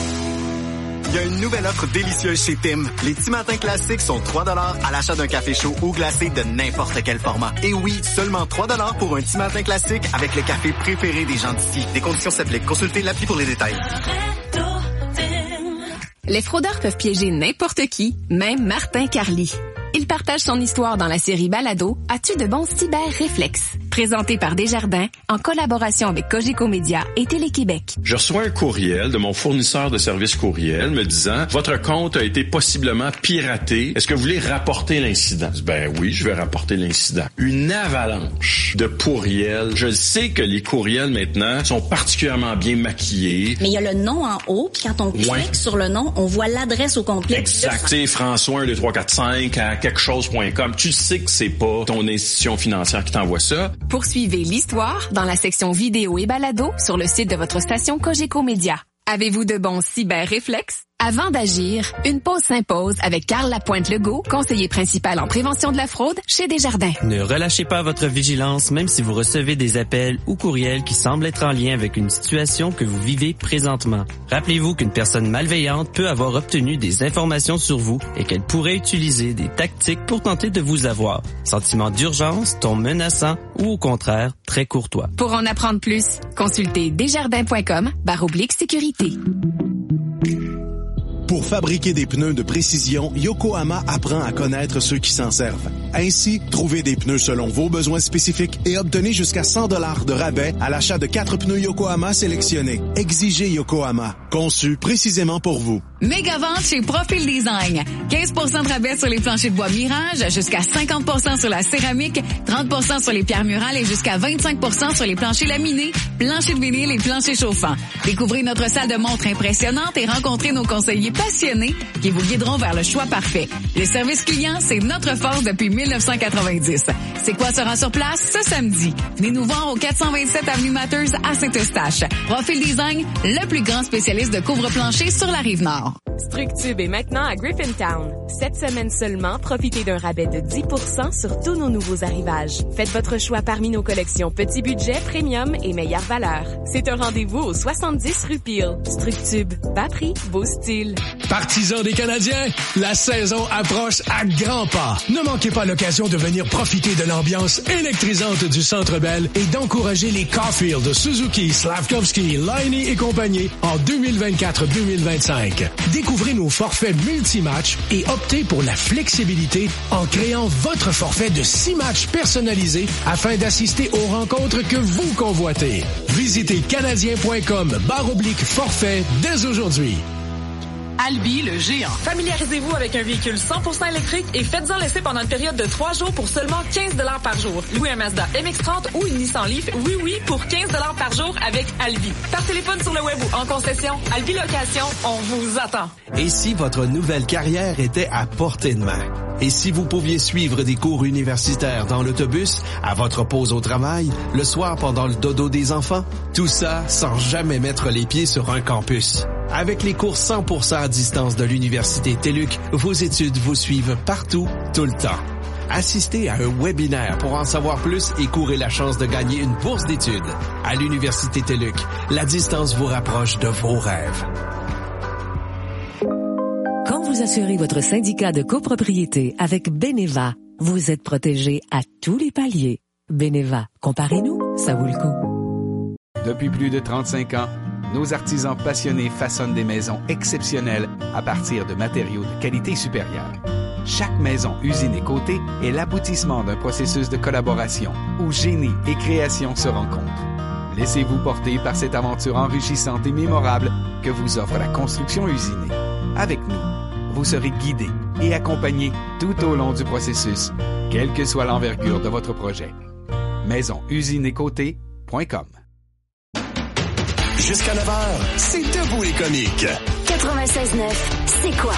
Il y a une nouvelle offre délicieuse chez Tim. Les Timatins classiques sont trois dollars à l'achat d'un café chaud ou glacé de n'importe quel format. Et oui, seulement trois dollars pour un Timatin classique avec le café préféré des gens d'ici. Des conditions s'appliquent. Consultez l'appli pour les détails. Les fraudeurs peuvent piéger n'importe qui, même Martin Carly. Il partage son histoire dans la série Balado « As-tu de bons cyber-réflexes » Présenté par Desjardins, en collaboration avec Cogeco Média et Télé-Québec. Je reçois un courriel de mon fournisseur de services courriel me disant « Votre compte a été possiblement piraté. Est-ce que vous voulez rapporter l'incident? » Ben oui, je vais rapporter l'incident. Une avalanche de courriels. Je sais que les courriels maintenant sont particulièrement bien maquillés. Mais il y a le nom en haut, puis quand on clique ouais. sur le nom, on voit l'adresse au complet. Exact. C'est François un deux trois quatre cinq à quelque chose point com. Tu sais que c'est pas ton institution financière qui t'envoie ça. Poursuivez l'histoire dans la section vidéo et balado sur le site de votre station Cogeco Média. Avez-vous de bons cyber-réflexes? Avant d'agir, une pause s'impose avec Carl Lapointe-Legault, conseiller principal en prévention de la fraude chez Desjardins. Ne relâchez pas votre vigilance même si vous recevez des appels ou courriels qui semblent être en lien avec une situation que vous vivez présentement. Rappelez-vous qu'une personne malveillante peut avoir obtenu des informations sur vous et qu'elle pourrait utiliser des tactiques pour tenter de vous avoir. Sentiment d'urgence, ton menaçant ou au contraire, très courtois. Pour en apprendre plus, consultez desjardins.com barre oblique sécurité. Pour fabriquer des pneus de précision, Yokohama apprend à connaître ceux qui s'en servent. Ainsi, trouvez des pneus selon vos besoins spécifiques et obtenez jusqu'à cent dollars de rabais à l'achat de quatre pneus Yokohama sélectionnés. Exigez Yokohama, conçu précisément pour vous. Méga vente chez Profil Design. quinze pour cent de rabais sur les planchers de bois Mirage, jusqu'à cinquante pour cent sur la céramique, trente pour cent sur les pierres murales et jusqu'à vingt-cinq pour cent sur les planchers laminés, planchers de vinyle et planchers chauffants. Découvrez notre salle de montre impressionnante et rencontrez nos conseillers passionnés qui vous guideront vers le choix parfait. Le service client, c'est notre force depuis dix-neuf cent quatre-vingt-dix. C'est quoi sera sur place ce samedi? Venez nous voir au quatre cent vingt-sept avenue Matheuse à Saint-Eustache. Profil Design, le plus grand spécialiste de couvre-plancher sur la Rive-Nord. Structube est maintenant à Griffintown. Cette semaine seulement, profitez d'un rabais de dix pour cent sur tous nos nouveaux arrivages. Faites votre choix parmi nos collections petit budget, premium et meilleure valeur. C'est un rendez-vous au soixante-dix rue Peel. Structube, bas prix, beau style. Partisans des Canadiens, la saison approche à grands pas. Ne manquez pas l'occasion de venir profiter de l'ambiance électrisante du Centre Bell et d'encourager les Caulfield, Suzuki, Slavkovski, Liney et compagnie en deux mille vingt-quatre deux mille vingt-cinq. Découvrez nos forfaits multi-matchs et optez pour la flexibilité en créant votre forfait de six matchs personnalisés afin d'assister aux rencontres que vous convoitez. Visitez canadien.com barre oblique forfait dès aujourd'hui. Albi, le géant. Familiarisez-vous avec un véhicule cent pour cent électrique et faites-en l'essai pendant une période de trois jours pour seulement quinze dollars par jour. Louez un Mazda M X trente ou une Nissan Leaf, oui, oui, pour quinze dollars par jour avec Albi. Par téléphone, sur le web ou en concession, Albi Location, on vous attend. Et si votre nouvelle carrière était à portée de main? Et si vous pouviez suivre des cours universitaires dans l'autobus, à votre pause au travail, le soir pendant le dodo des enfants? Tout ça sans jamais mettre les pieds sur un campus. Avec les cours cent pour cent à distance de l'Université TÉLUQ, vos études vous suivent partout, tout le temps. Assistez à un webinaire pour en savoir plus et courez la chance de gagner une bourse d'études. À l'Université TÉLUQ, la distance vous rapproche de vos rêves. Quand vous assurez votre syndicat de copropriété avec Beneva, vous êtes protégé à tous les paliers. Beneva, comparez-nous, ça vaut le coup. Depuis plus de trente-cinq ans, nos artisans passionnés façonnent des maisons exceptionnelles à partir de matériaux de qualité supérieure. Chaque maison usine et cotée est l'aboutissement d'un processus de collaboration où génie et création se rencontrent. Laissez-vous porter par cette aventure enrichissante et mémorable que vous offre la construction usinée. Avec nous, vous serez guidé et accompagné tout au long du processus, quelle que soit l'envergure de votre projet. maison usine et cotée point com. Jusqu'à neuf heures, c'est Debout les comiques. quatre-vingt-seize neuf, c'est quoi?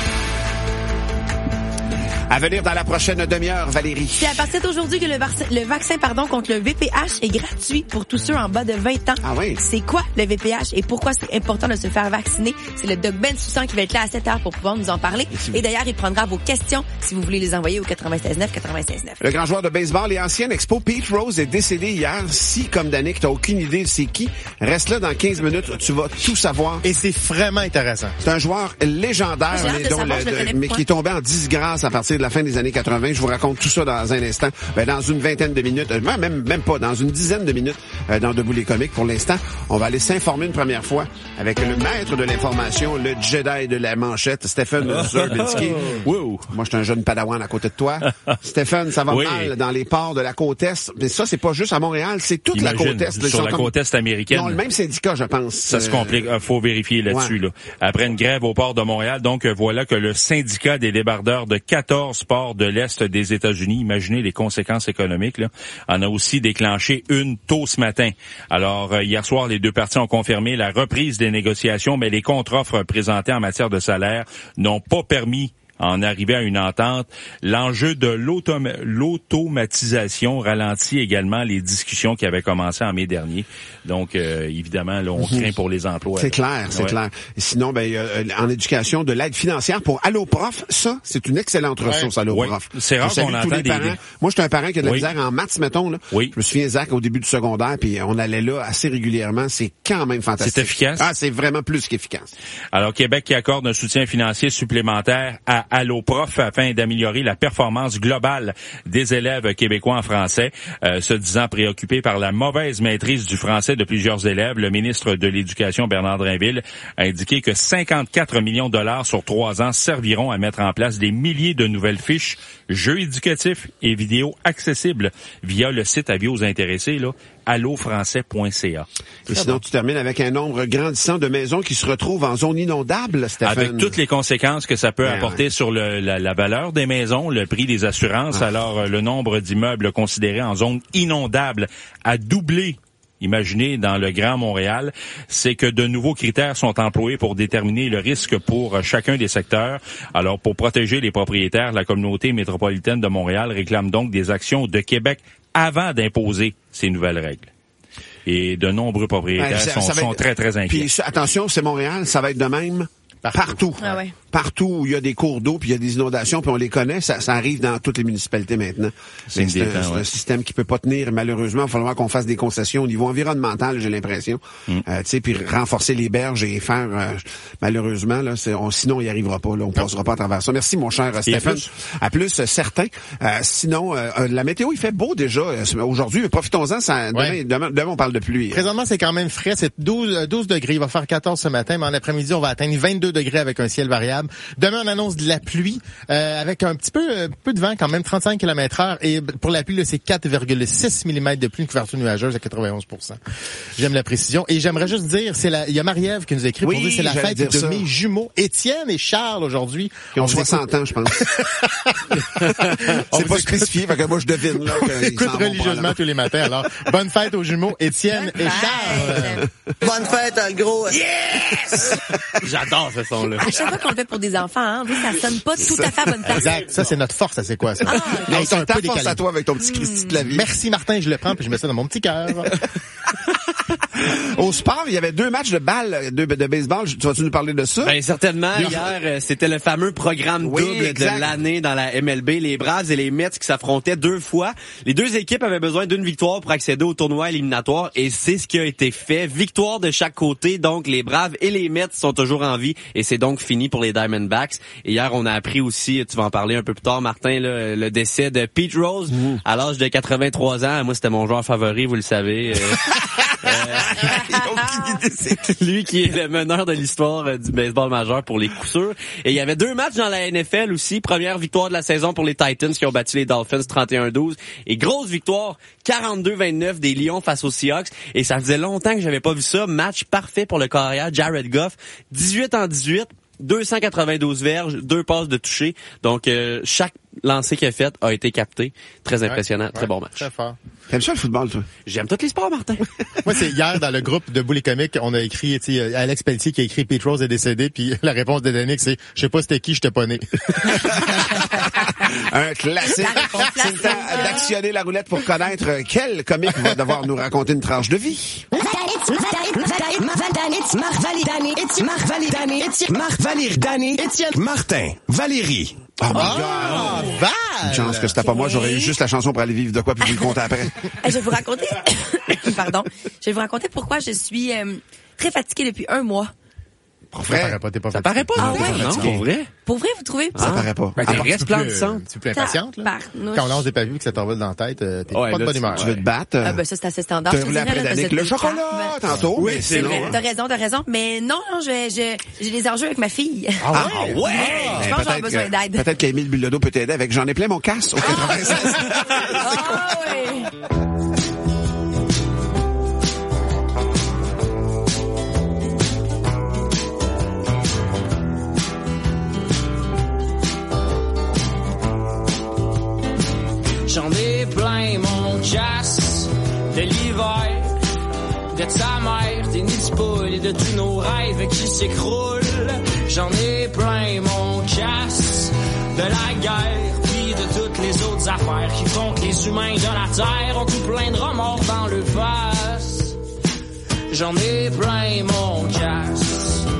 À venir dans la prochaine demi-heure, Valérie. C'est à partir d'aujourd'hui que le, vaccin, le vaccin pardon, contre le V P H est gratuit pour tous ceux en bas de vingt ans. Ah oui? C'est quoi le V P H et pourquoi c'est important de se faire vacciner? C'est le Doc Ben Soussan qui va être là à sept heures pour pouvoir nous en parler. Et, et d'ailleurs, il prendra vos questions si vous voulez les envoyer au quatre-vingt-seize neuf quatre-vingt-seize neuf. Le grand joueur de baseball et ancien Expo Pete Rose est décédé hier. Si, comme Danick, t'as aucune idée de c'est qui, reste là dans quinze minutes, tu vas tout savoir. Et c'est vraiment intéressant. C'est un joueur légendaire, mais, dont savoir, le, de, mais qui est tombé en disgrâce à partir de la fin des années quatre-vingt. Je vous raconte tout ça dans un instant, ben, dans une vingtaine de minutes, euh, même même pas, dans une dizaine de minutes euh, dans Debout les comiques. Pour l'instant, on va aller s'informer une première fois avec le maître de l'information, le Jedi de la manchette, Stephen Zerbinski. Wow. Moi, je suis un jeune padawan à côté de toi. Stephen, ça va oui. mal dans les ports de la côte Est. Mais ça, c'est pas juste à Montréal, c'est toute Imagine, la côte Est. sur la comme... côte Est américaine. Ils ont le même syndicat, je pense. Ça se complique. Il faut vérifier là-dessus. Ouais. Là. Après une grève au port de Montréal, donc voilà que le syndicat des débardeurs de quatorze ports de l'Est des États-Unis, imaginez les conséquences économiques, là, en a aussi déclenché une tôt ce matin. Alors, euh, hier soir, les deux parties ont confirmé la reprise des négociations, mais les contre-offres présentées en matière de salaire n'ont pas permis en arriver à une entente. L'enjeu de l'autom- l'automatisation ralentit également les discussions qui avaient commencé en mai dernier. Donc, euh, évidemment, là, on craint pour les emplois. C'est là. clair, c'est ouais. clair. Et sinon, ben, euh, en éducation, de l'aide financière pour Alloprof, ça, c'est une excellente ressource, ouais. Alloprof. Ouais. C'est rare Je salue qu'on tous entend les des, parents. des... Moi, j'étais un parent qui a de la oui. misère en maths, mettons, là. Oui. Je me souviens, Zach, au début du secondaire, puis on allait là assez régulièrement. C'est quand même fantastique. C'est efficace? Ah, c'est vraiment plus qu'efficace. Alors, Québec qui accorde un soutien financier supplémentaire à Alloprof afin d'améliorer la performance globale des élèves québécois en français. Euh, se disant préoccupé par la mauvaise maîtrise du français de plusieurs élèves, le ministre de l'Éducation, Bernard Drinville, a indiqué que cinquante-quatre millions de dollars sur trois ans serviront à mettre en place des milliers de nouvelles fiches, jeux éducatifs et vidéos accessibles via le site avis aux intéressés, là, allo français point c a. Et sinon, bon. Tu termines avec un nombre grandissant de maisons qui se retrouvent en zone inondable, Stéphane. Avec toutes les conséquences que ça peut ben, apporter ouais. sur le, la, la valeur des maisons, le prix des assurances. Ah. Alors, le nombre d'immeubles considérés en zone inondable a doublé. Imaginez dans le Grand Montréal, c'est que de nouveaux critères sont employés pour déterminer le risque pour chacun des secteurs. Alors, pour protéger les propriétaires, la communauté métropolitaine de Montréal réclame donc des actions de Québec avant d'imposer ces nouvelles règles. Et de nombreux propriétaires ben, ça, sont, ça sont être... très, très inquiets. Puis attention, c'est Montréal, ça va être de même partout. Partout. Ah ouais. Partout où il y a des cours d'eau, puis il y a des inondations, puis on les connaît, ça, ça arrive dans toutes les municipalités maintenant. C'est, c'est, un, temps, c'est ouais. un système qui peut pas tenir, malheureusement. Il va falloir qu'on fasse des concessions au niveau environnemental, j'ai l'impression. Mm. Euh, tu sais, puis renforcer les berges et faire, euh, malheureusement, là, c'est, on, sinon, on y arrivera pas. Là, on passera pas à travers ça. Merci, mon cher Stéphane. À plus, euh, certain. Euh, sinon, euh, la météo, il fait beau déjà euh, aujourd'hui. Profitons-en. Ça, ouais. demain, demain, demain, on parle de pluie. Présentement, c'est quand même frais. C'est douze, douze degrés. Il va faire quatorze ce matin, mais en après-midi, on va atteindre vingt-deux degrés avec un ciel variable. Demain, on annonce de la pluie euh, avec un petit peu euh, peu de vent, quand même trente-cinq kilomètres heure. Et pour la pluie, là, c'est quatre virgule six millimètres de pluie, une couverture nuageuse à quatre-vingt-onze pour cent. J'aime la précision. Et j'aimerais juste dire, c'est la, il y a Marie-Ève qui nous écrit oui, pour dire c'est la fête de ça. mes jumeaux, Étienne et Charles, aujourd'hui. Ils ont soixante ans, je pense. C'est pas spécifié, fait que moi, je devine. Là, écoute religieusement tous les matins. Alors, bonne fête aux jumeaux, Étienne et Charles. Bonne fête, le gros. Yes! J'adore ce son-là. À chaque fois qu'on le fait pour des enfants, hein, ça sonne pas tout à fait à bonne place. Exact. Ça, c'est notre force, ça, c'est quoi, ça? Ah, non, c'est un peu force à toi avec ton petit Christy de la vie. Merci, Martin, je le prends puis je mets ça dans mon petit cœur. Au sport, il y avait deux matchs de balle, de, de baseball. Tu vas-tu nous parler de ça? Ben certainement. Hier, c'était le fameux programme oui, double exact. de l'année dans la M L B. Les Braves et les Mets qui s'affrontaient deux fois. Les deux équipes avaient besoin d'une victoire pour accéder au tournoi éliminatoire et c'est ce qui a été fait. Victoire de chaque côté. Donc, les Braves et les Mets sont toujours en vie et c'est donc fini pour les Diamondbacks. Et hier, on a appris aussi, tu vas en parler un peu plus tard, Martin, là, le décès de Pete Rose mmh. à l'âge de quatre-vingt-trois ans. Moi, c'était mon joueur favori, vous le savez. Euh, euh, lui qui est le meneur de l'histoire euh, du baseball majeur pour les coups sûrs. Et il y avait deux matchs dans la N F L aussi. Première victoire de la saison pour les Titans qui ont battu les Dolphins trente et un douze. Et grosse victoire quarante-deux vingt-neuf des Lions face aux Seahawks. Et ça faisait longtemps que j'avais pas vu ça. Match parfait pour le carrière Jared Goff. dix-huit en dix-huit. deux cent quatre-vingt-douze verges, deux passes de toucher. Donc, euh, chaque lancé qu'il a fait a été capté. Très impressionnant, ouais, très ouais, bon match. Très fort. T'aimes ça le football, toi? J'aime tous les sports, Martin. Moi, c'est hier, dans le groupe de Boulet Comique, on a écrit, tu sais, Alex Pelletier qui a écrit Pete Rose est décédé, puis la réponse de Danick, c'est, je sais pas c'était qui, j'étais pas né. Un classique. C'est le temps d'actionner la roulette pour connaître quel comique va devoir nous raconter une tranche de vie. Martin, Valérie. Oh my ah, God! Val! Une chance que c'était pas moi, j'aurais eu juste la chanson pour aller vivre de quoi puis vous le compter après. Je vais vous raconter, pardon, je vais vous raconter pourquoi je suis euh, très fatiguée depuis un mois. Pour Ça paraît pas, t'es pas Ça fatigué. paraît pas, Ah non? ouais? Non, pour vrai? Pour vrai, vous trouvez? Ça paraît pas. Ben, Ah, t'es bon, resplendissante. Tu es plus impatiente, là. Tabarnouche. Quand on lance des pavés et que ça t'envole dans la tête, euh, t'es Ouais, pas de là, bonne tu- humeur. Tu veux te battre? Ah ben ça, c'est assez standard. T'as je te roulé dirais, après là, Danick. vous êtes Le des chocolat, caves. tantôt. Oui, mais c'est C'est sinon, vrai, hein. t'as raison, t'as raison. Mais non, non, je, je, j'ai des enjeux avec ma fille. Ah ouais? Ah ouais! Je pense que j'aurai peut-être besoin que- d'aide. Peut-être qu'Émile Bilodeau peut t'aider avec J'en ai plein mon casse au quatre-vingt-seize. Ah oui. J'en ai plein mon casse de l'hiver, de ta mère, des nids de poules et de tous nos rêves qui s'écroulent. J'en ai plein mon casse de la guerre, puis de toutes les autres affaires qui font que les humains de la terre ont tout plein de remords dans le face. J'en ai plein mon casse.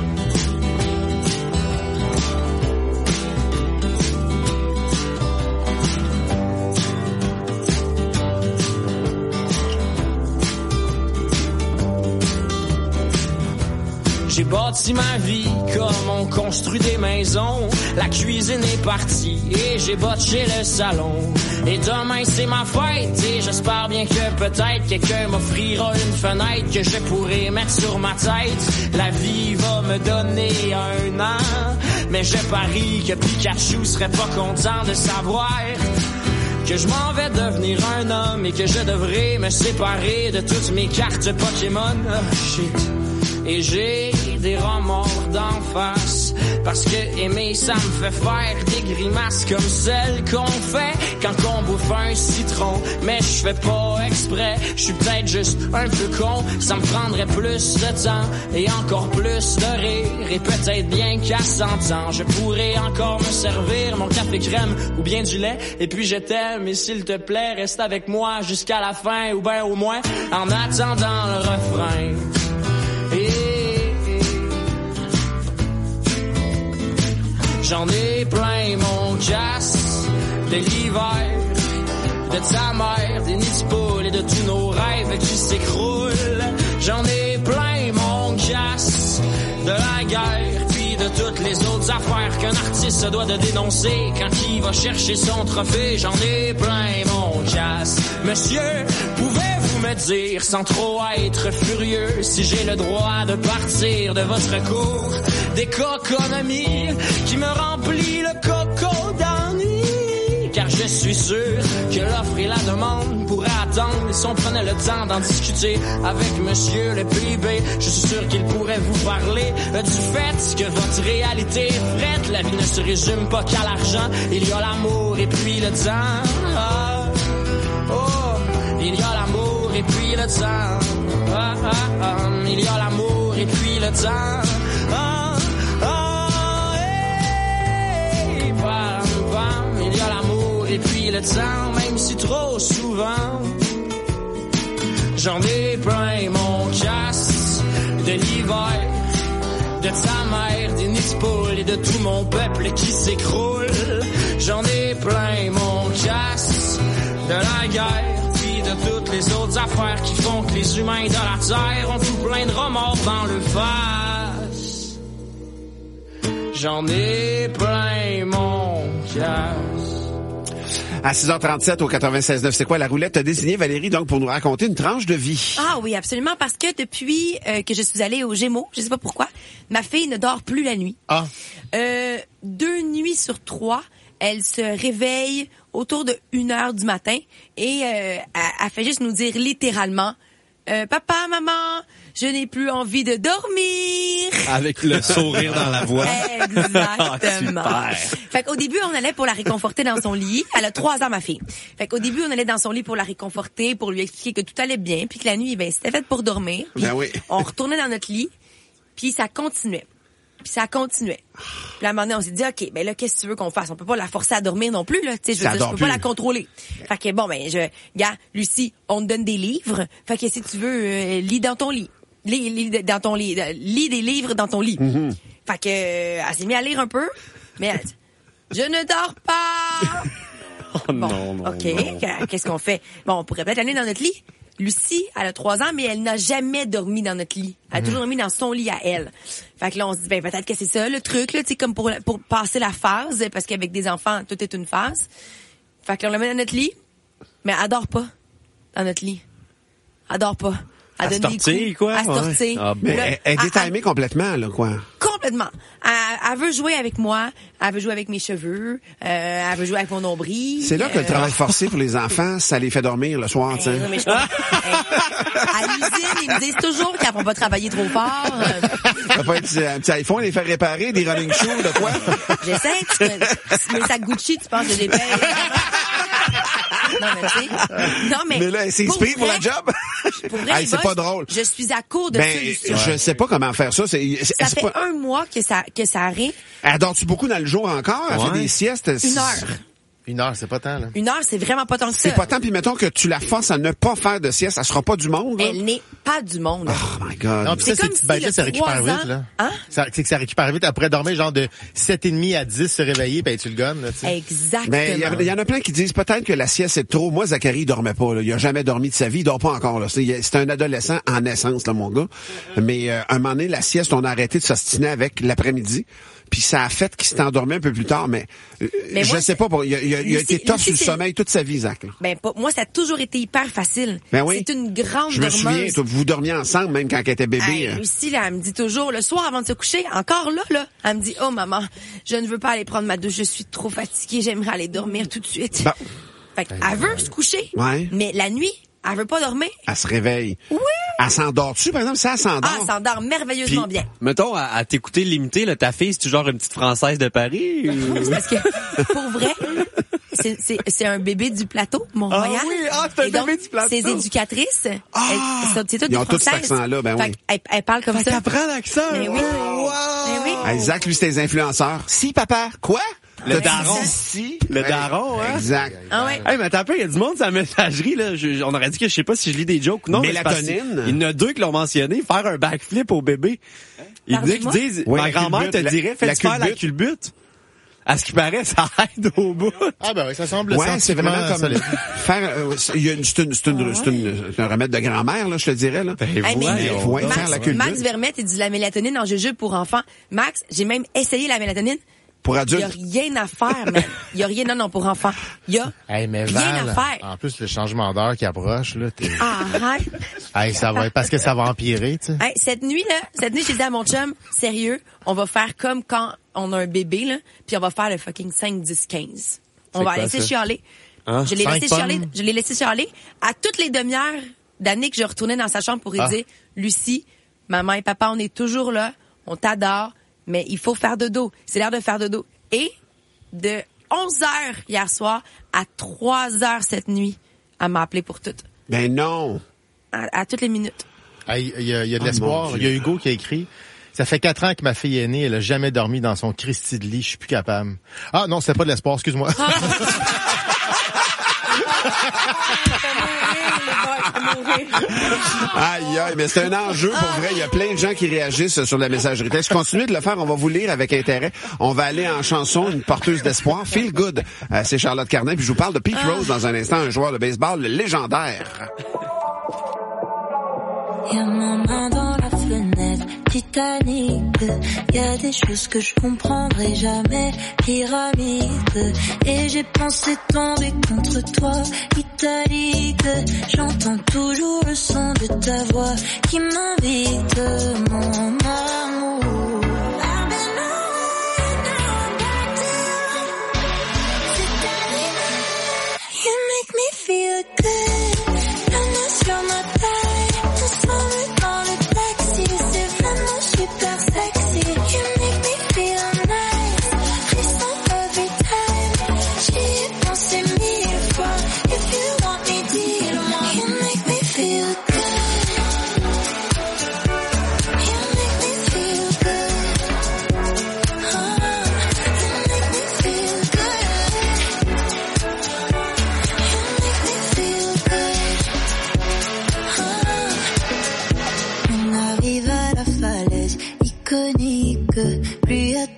J'ai bâti ma vie comme on construit des maisons. La cuisine est partie et j'ai botché le salon. Et demain c'est ma fête et j'espère bien que peut-être quelqu'un m'offrira une fenêtre que je pourrai mettre sur ma tête. La vie va me donner un an, mais je parie que Pikachu serait pas content de savoir que je m'en vais devenir un homme et que je devrais me séparer de toutes mes cartes Pokémon. Oh, shit. Et j'ai des remords d'en face, parce que aimer ça me fait faire des grimaces comme celles qu'on fait quand on bouffe un citron. Mais je fais pas exprès, je suis peut-être juste un peu con. Ça me prendrait plus de temps et encore plus de rire, et peut-être bien qu'à cent ans je pourrais encore me servir mon café crème ou bien du lait. Et puis je t'aime et s'il te plaît reste avec moi jusqu'à la fin, ou bien au moins en attendant le refrain. Et j'en ai plein mon casse de l'hiver, de ta mère, des nids de poules et de tous nos rêves qui s'écroulent. J'en ai plein mon casse de la guerre, puis de toutes les autres affaires qu'un artiste se doit de dénoncer quand il va chercher son trophée. J'en ai plein mon casse. Monsieur, pouvez-vous me dire sans trop être furieux si j'ai le droit de partir de votre cours d'économie qui me remplit le coco d'ennui? Car je suis sûr que l'offre et la demande pourraient attendre, et si on prenait le temps d'en discuter avec monsieur le P I B, je suis sûr qu'il pourrait vous parler euh, du fait que votre réalité est frette. La vie ne se résume pas qu'à l'argent, il y a l'amour et puis le temps. Ah, oh, il y a l'amour et puis le temps. Ah, ah, ah, il y a l'amour et puis le temps. Ah, ah, hey, bam, bam, il y a l'amour et puis le temps, même si trop souvent j'en ai plein mon casse de l'hiver, de ta mère, des nids de poules et de tout mon peuple qui s'écroule. J'en ai plein mon casse de la guerre, puis de toutes les autres affaires qui font que les humains de la terre ont tout plein de remords dans le face. J'en ai plein mon casse. À six heures trente-sept au quatre-vingt-seize neuf, c'est quoi la roulette? T'as désigné Valérie donc pour nous raconter une tranche de vie. Ah oui, absolument, parce que depuis euh, que je suis allée au Gémeaux, je sais pas pourquoi, ma fille ne dort plus la nuit. Ah. Euh, deux nuits sur trois, elle se réveille autour de une heure du matin et euh, elle, elle fait juste nous dire littéralement euh, « Papa, maman, je n'ai plus envie de dormir. » Avec le sourire dans la voix. Exactement. Ah, super. Fait qu'au début, on allait pour la réconforter dans son lit. Elle a trois ans, ma fille. Fait qu'au début, on allait dans son lit pour la réconforter, pour lui expliquer que tout allait bien, puis que la nuit, ben, c'était fait pour dormir. Puis Ben oui. on retournait dans notre lit, puis ça continuait. Puis ça continuait. Puis à un moment donné, on s'est dit, OK, ben là, qu'est-ce que tu veux qu'on fasse? On peut pas la forcer à dormir non plus, là. Tu sais, je veux Ça dire, je dort peux plus. pas la contrôler. Fait que bon, ben, je, gars, Lucie, on te donne des livres. Fait que si tu veux, euh, lis dans ton lit. Lis, lis dans ton lit. Euh, Lis des livres dans ton lit. Mm-hmm. Fait que, euh, elle s'est mise à lire un peu. Mais elle dit, je ne dors pas! Oh Bon, non, non, OK, non. qu'est-ce qu'on fait? Bon, on pourrait peut-être aller dans notre lit. Lucie, elle a trois ans, mais elle n'a jamais dormi dans notre lit. Elle a mmh. toujours dormi dans son lit à elle. Fait que là, on se dit, ben peut-être que c'est ça, le truc, là, tu sais, comme pour, pour passer la phase, parce qu'avec des enfants, tout est une phase. Fait que là, on la met dans notre lit, mais elle dort pas dans notre lit. Elle dort pas. Elle donne des coups. Quoi? Elle se tortille. Ah, mais là, elle, elle est détimée complètement, là, quoi. Complètement. Elle, elle veut jouer avec moi, elle veut jouer avec mes cheveux, euh, elle veut jouer avec mon nombril. C'est là que euh... le travail forcé pour les enfants, ça les fait dormir le soir, tu sais. Mais je comprends. À l'usine, ils me disent toujours qu'ils vont pas travailler trop fort. Ça va pas être un petit iPhone, les faire réparer, des running shoes, de quoi? J'essaie. Mes sacs Gucci, tu penses que je les paye? Non, mais tu sais. Non, mais. Mais là, c'est inspiré pour, pour la job. Pour vrai, hey, c'est boss, pas drôle. Je suis à court de ben, solutions. Je sais pas comment faire ça. C'est, c'est, ça c'est fait pas... un mois que ça, que ça arrive. Elle dort-tu beaucoup dans le jour encore? Elle ouais. fait des siestes? Une heure. Une heure, c'est pas tant, là. Une heure, c'est vraiment pas tant que ça. C'est pas tant, puis mettons que tu la forces à ne pas faire de sieste, elle sera pas du monde, là. Elle n'est pas du monde. Oh my God. Non, pis ça, c'est que ben, si ça récupère vite, là. Hein? Ça, c'est que ça récupère vite. Après dormir, genre de sept et demi à dix, se réveiller, ben tu le gonnes, là, tu sais. Exactement. Mais il y, y en a plein qui disent peut-être que la sieste, c'est trop. Moi, Zachary, il dormait pas, là. Il a jamais dormi de sa vie. Il dort pas encore, là. C'est, c'est un adolescent en naissance, là, mon gars. Mais, euh, un moment donné, la sieste, on a arrêté de s'ostiner avec l'après-midi. Puis ça a fait qu'il s'est endormi un peu plus tard, mais, mais je moi, sais pas, il a, il a, il a été top sur le sommeil toute sa vie, Zach. Là. Ben, pas, moi, ça a toujours été hyper facile. Ben oui. C'est une grande Je me dormeuse. souviens, toi, vous dormiez ensemble, même quand elle était bébé. Hey, Lucie, là, elle me dit toujours, le soir avant de se coucher, encore là, là, elle me dit, oh maman, je ne veux pas aller prendre ma douche, je suis trop fatiguée, j'aimerais aller dormir tout de suite. Ben. Fait qu'elle veut se coucher, ouais. mais la nuit, elle veut pas dormir. Elle se réveille. Oui. Elle s'endort-tu, par exemple? Ça, elle s'endort. Ah, elle s'endort merveilleusement Puis, bien. Mettons, à, à t'écouter limiter, là, ta fille, c'est genre une petite Française de Paris? Ou... C'est parce que, pour vrai, c'est, c'est, c'est un bébé du plateau, Mont-Royal. Ah oui, ah, c'est un et bébé donc, du plateau. Ses éducatrices, ah, elles, c'est toutes ils ont des tous cet accent-là, ben fait oui. Elle, elle parle comme fait ça. Elle apprend l'accent. Mais oui. Wow. Mais oui. Isaac, lui, c'est des influenceurs. Si, papa. Quoi? Le ouais, daron. Si. Le ouais. daron, hein? Exact. Ah ouais. Hey, mais attends un peu, il y a du monde sur la messagerie, là. Je, on aurait dit que je sais pas si je lis des jokes ou non. Mélatonine. Il y en a deux qui l'ont mentionné, faire un backflip au bébé. Il dit qu'ils disent, oui, ma grand-mère te la, dirait, fais-tu faire la culbute. À ce qui paraît, ça aide au bout. Ah ben oui, ça semble ouais, c'est vraiment comme solide. Faire, euh, il y a une, c'est une, c'est une, ouais. c'est une, c'est un remède de grand-mère, là, je te dirais, là. Ben, hey, mais, ouais, Max, faire la culbute. Max Vermette, il dit la mélatonine en jujube pour enfants. Max, j'ai même essayé la mélatonine. Pour adultes. Il y a rien à faire, mais il y a rien, non, non, pour enfants. Il y a hey, mais rien Val, à faire. En plus, le changement d'heure qui approche, là, t'es... Ah, arrête. Hey, ça va, parce que ça va empirer, tu sais. Hey, cette nuit, là, cette nuit, j'ai dit à mon chum, sérieux, on va faire comme quand on a un bébé, là, puis on va faire le fucking cinq, dix, quinze. On c'est va quoi, laisser ça? chialer. Hein? Je l'ai laissé chialer, je l'ai laissé chialer. À toutes les demi-heures d'année que je retournais dans sa chambre pour lui ah. dire, Lucie, maman et papa, on est toujours là, on t'adore, mais il faut faire dodo. C'est l'heure de faire dodo. Et, de onze heures hier soir à trois heures cette nuit, elle m'a appelé pour tout. Ben non. À, à toutes les minutes. Il hey, y, y, y a de l'espoir. Il oh, y a Hugo qui a écrit. Ça fait quatre ans que ma fille est née, elle a jamais dormi dans son Christy de lit, je suis plus capable. Ah non, c'est pas de l'espoir, excuse-moi. Aïe, aïe, mais c'est un enjeu pour vrai. Il y a plein de gens qui réagissent sur la messagerie texte. Continuez de le faire, on va vous lire avec intérêt. On va aller en chanson, une porteuse d'espoir. Feel Good, euh, c'est Charlotte Cardin. Puis je vous parle de Pete Rose dans un instant, un joueur de baseball légendaire. Il y a ma main dans la fenêtre, Titanic. Il y a des choses que je comprendrai jamais, pyramide. Et j'ai pensé tomber contre toi, italique. J'entends toujours le son de ta voix qui m'invite, mon amour. You make me feel good, la main sur ma taille. Dans le taxi, c'est vraiment super sexy. You make me feel nice, frisson every time. J'y ai pensé mille fois. If you want me, dis-le-moi. You make me feel good. You make me feel good.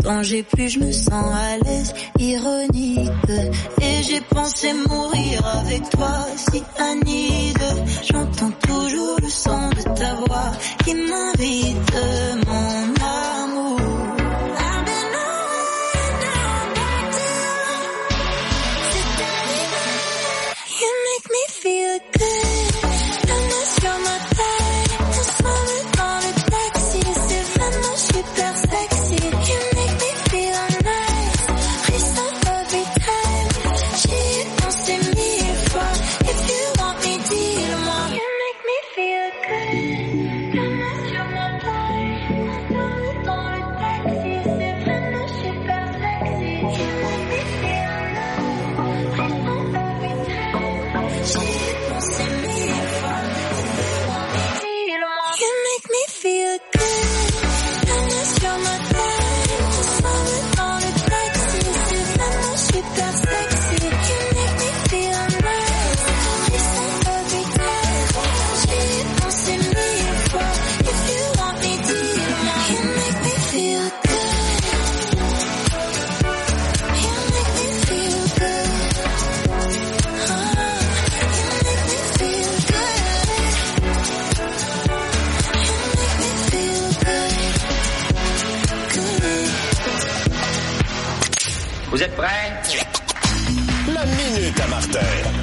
quand j'ai plus je me sens à l'aise, ironique. Et j'ai pensé mourir avec toi, si Annie de. J'entends toujours le son de ta voix qui m'invite, mon amour. Feel good, la main sur ma taille, ensemble dans le taxi, c'est vraiment super sexy. You make me feel nice, frisson every time. J'y ai pensé mille fois, if you want me, dis-le-moi. You make me feel good, la main sur ma taille, ensemble dans le taxi, c'est vraiment super sexy. You make me feel nice, frisson every time. J'y ai pensé mille fois, dis-le-moi. You make me feel good, la main sur ma taille, ensemble dans le taxi, c'est vraiment super sexy. You make me feel nice, frisson every time. J'y ai pensé mille fois, if you want me, dis-le-moi. You make me feel good, you make me feel good. Vous êtes prêts? La minute à Martin.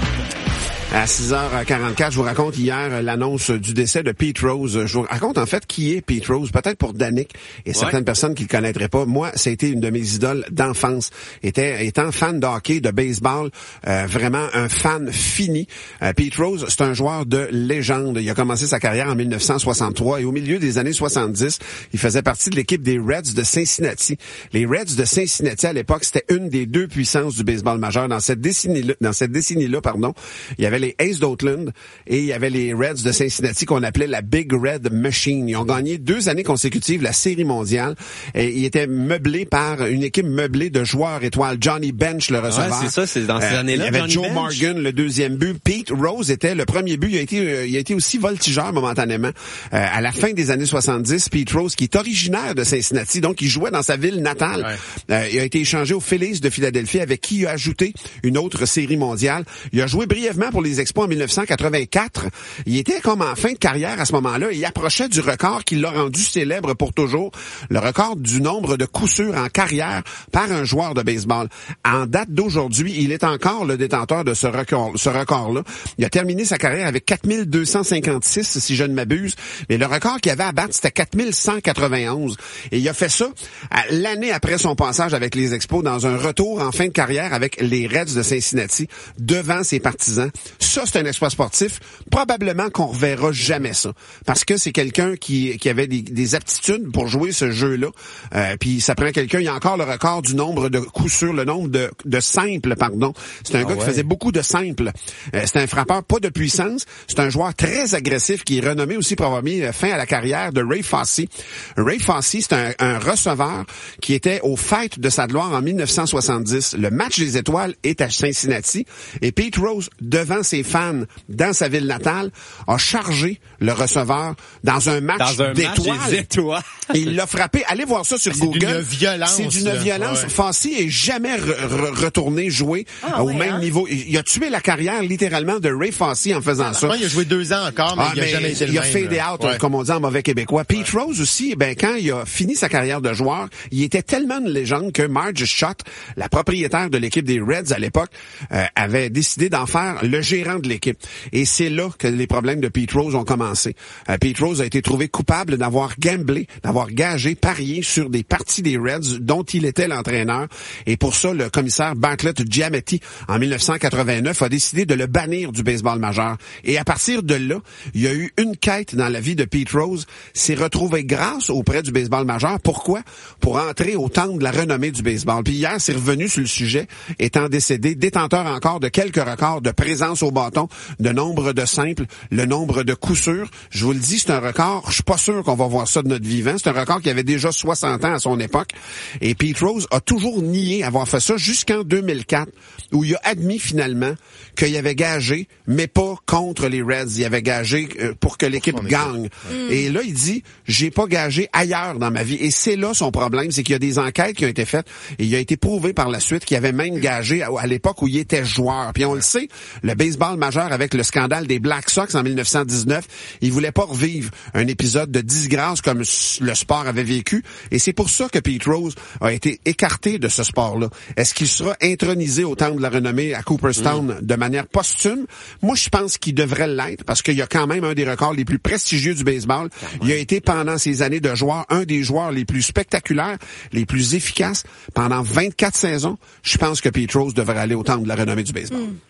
À six heures quarante-quatre, je vous raconte hier l'annonce du décès de Pete Rose. Je vous raconte en fait qui est Pete Rose, peut-être pour Danick et certaines ouais. personnes qui le connaîtraient pas. Moi, ça a été une de mes idoles d'enfance. Était, étant fan de hockey, de baseball, euh, vraiment un fan fini. Euh, Pete Rose, c'est un joueur de légende. Il a commencé sa carrière en mille neuf cent soixante-trois et au milieu des années soixante-dix, il faisait partie de l'équipe des Reds de Cincinnati. Les Reds de Cincinnati, à l'époque, c'était une des deux puissances du baseball majeur. Dans cette décennie-là, dans cette décennie-là, pardon, il y avait les Aces d'Oakland et il y avait les Reds de Cincinnati qu'on appelait la Big Red Machine. Ils ont gagné deux années consécutives la Série mondiale et ils étaient meublés par une équipe meublée de joueurs étoiles. Johnny Bench, le receveur. Ouais, c'est ça, c'est dans ces euh, années-là. Il y avait Johnny Joe Bench. Morgan, le deuxième but. Pete Rose était le premier but. Il a été, euh, il a été aussi voltigeur momentanément. Euh, à la fin des années soixante-dix, Pete Rose, qui est originaire de Cincinnati, donc il jouait dans sa ville natale, ouais. euh, il a été échangé aux Phillies de Philadelphie avec qui il a ajouté une autre série mondiale. Il a joué brièvement pour les Expos en mille neuf cent quatre-vingt-quatre. Il était comme en fin de carrière à ce moment-là et il approchait du record qui l'a rendu célèbre pour toujours, le record du nombre de coups sûrs en carrière par un joueur de baseball. En date d'aujourd'hui, il est encore le détenteur de ce record, ce record-là. Il a terminé sa carrière avec quatre mille deux cent cinquante-six, si je ne m'abuse, mais le record qu'il avait à battre, c'était quatre mille cent quatre-vingt-onze. Et il a fait ça l'année après son passage avec les Expos dans un retour en fin de carrière avec les Reds de Cincinnati devant ses partisans. Ça, c'est un exploit sportif. Probablement qu'on reverra jamais ça. Parce que c'est quelqu'un qui, qui avait des, des aptitudes pour jouer ce jeu-là. Euh, puis ça prend quelqu'un, il y a encore le record du nombre de coups sûrs, le nombre de, de simples, pardon. C'est un ah gars ouais. qui faisait beaucoup de simples. Euh, c'est un frappeur pas de puissance. C'est un joueur très agressif qui est renommé aussi pour avoir mis fin à la carrière de Ray Fosse. Ray Fosse, c'est un, un receveur qui était aux fêtes de sa gloire en mille neuf cent soixante-dix. Le match des étoiles est à Cincinnati et Pete Rose, devant ses fans, dans sa ville natale, a chargé le receveur dans un match dans un d'étoiles. Match des étoiles. Et il l'a frappé. Allez voir ça sur c'est Google. C'est d'une violence. C'est d'une violence. Ouais. Fosse est jamais re- re- retourné jouer ah, au ouais, même hein? niveau. Il a tué la carrière littéralement de Ray Fosse en faisant ah, ça. Ouais, il a joué deux ans encore, mais ah, il a mais jamais été le il a même. fadé out, ouais. comme on dit en mauvais québécois. Pete ouais. Rose aussi, ben quand il a fini sa carrière de joueur, il était tellement une légende que Marge Schott, la propriétaire de l'équipe des Reds à l'époque, euh, avait décidé d'en faire le gérant de l'équipe. Et c'est là que les problèmes de Pete Rose ont commencé. Euh, Pete Rose a été trouvé coupable d'avoir gamblé, d'avoir gagé, parié sur des parties des Reds dont il était l'entraîneur. Et pour ça, le commissaire Bartlett Giametti, en mille neuf cent quatre-vingt-neuf, a décidé de le bannir du baseball majeur. Et à partir de là, il y a eu une quête dans la vie de Pete Rose, s'est retrouvé grâce auprès du baseball majeur. Pourquoi? Pour entrer au temple de la renommée du baseball. Puis hier, c'est revenu sur le sujet, étant décédé, détenteur encore de quelques records de présence au au bâton, de nombre de simples, le nombre de coups sûrs. Je vous le dis, c'est un record. Je suis pas sûr qu'on va voir ça de notre vivant. C'est un record qui avait déjà soixante ans à son époque. Et Pete Rose a toujours nié avoir fait ça jusqu'en deux mille quatre, où il a admis finalement qu'il avait gagé, mais pas contre les Reds. Il avait gagé pour que l'équipe gagne. Mm. Et là, il dit, j'ai pas gagé ailleurs dans ma vie. Et c'est là son problème, c'est qu'il y a des enquêtes qui ont été faites et il a été prouvé par la suite qu'il avait même gagé à, à l'époque où il était joueur. Puis on le sait, le baseball majeur avec le scandale des Black Sox en dix-neuf cent dix-neuf, il voulait pas revivre un épisode de disgrâce comme le sport avait vécu. Et c'est pour ça que Pete Rose a été écarté de ce sport-là. Est-ce qu'il sera intronisé au temple de la renommée à Cooperstown mm. de manière posthume? Moi, je pense qu'il devrait l'être parce qu'il y a quand même un des records les plus prestigieux du baseball. Il a été pendant ces années de joueur un des joueurs les plus spectaculaires, les plus efficaces pendant vingt-quatre saisons. Je pense que Pete Rose devrait aller au temple de la renommée du baseball. Mm.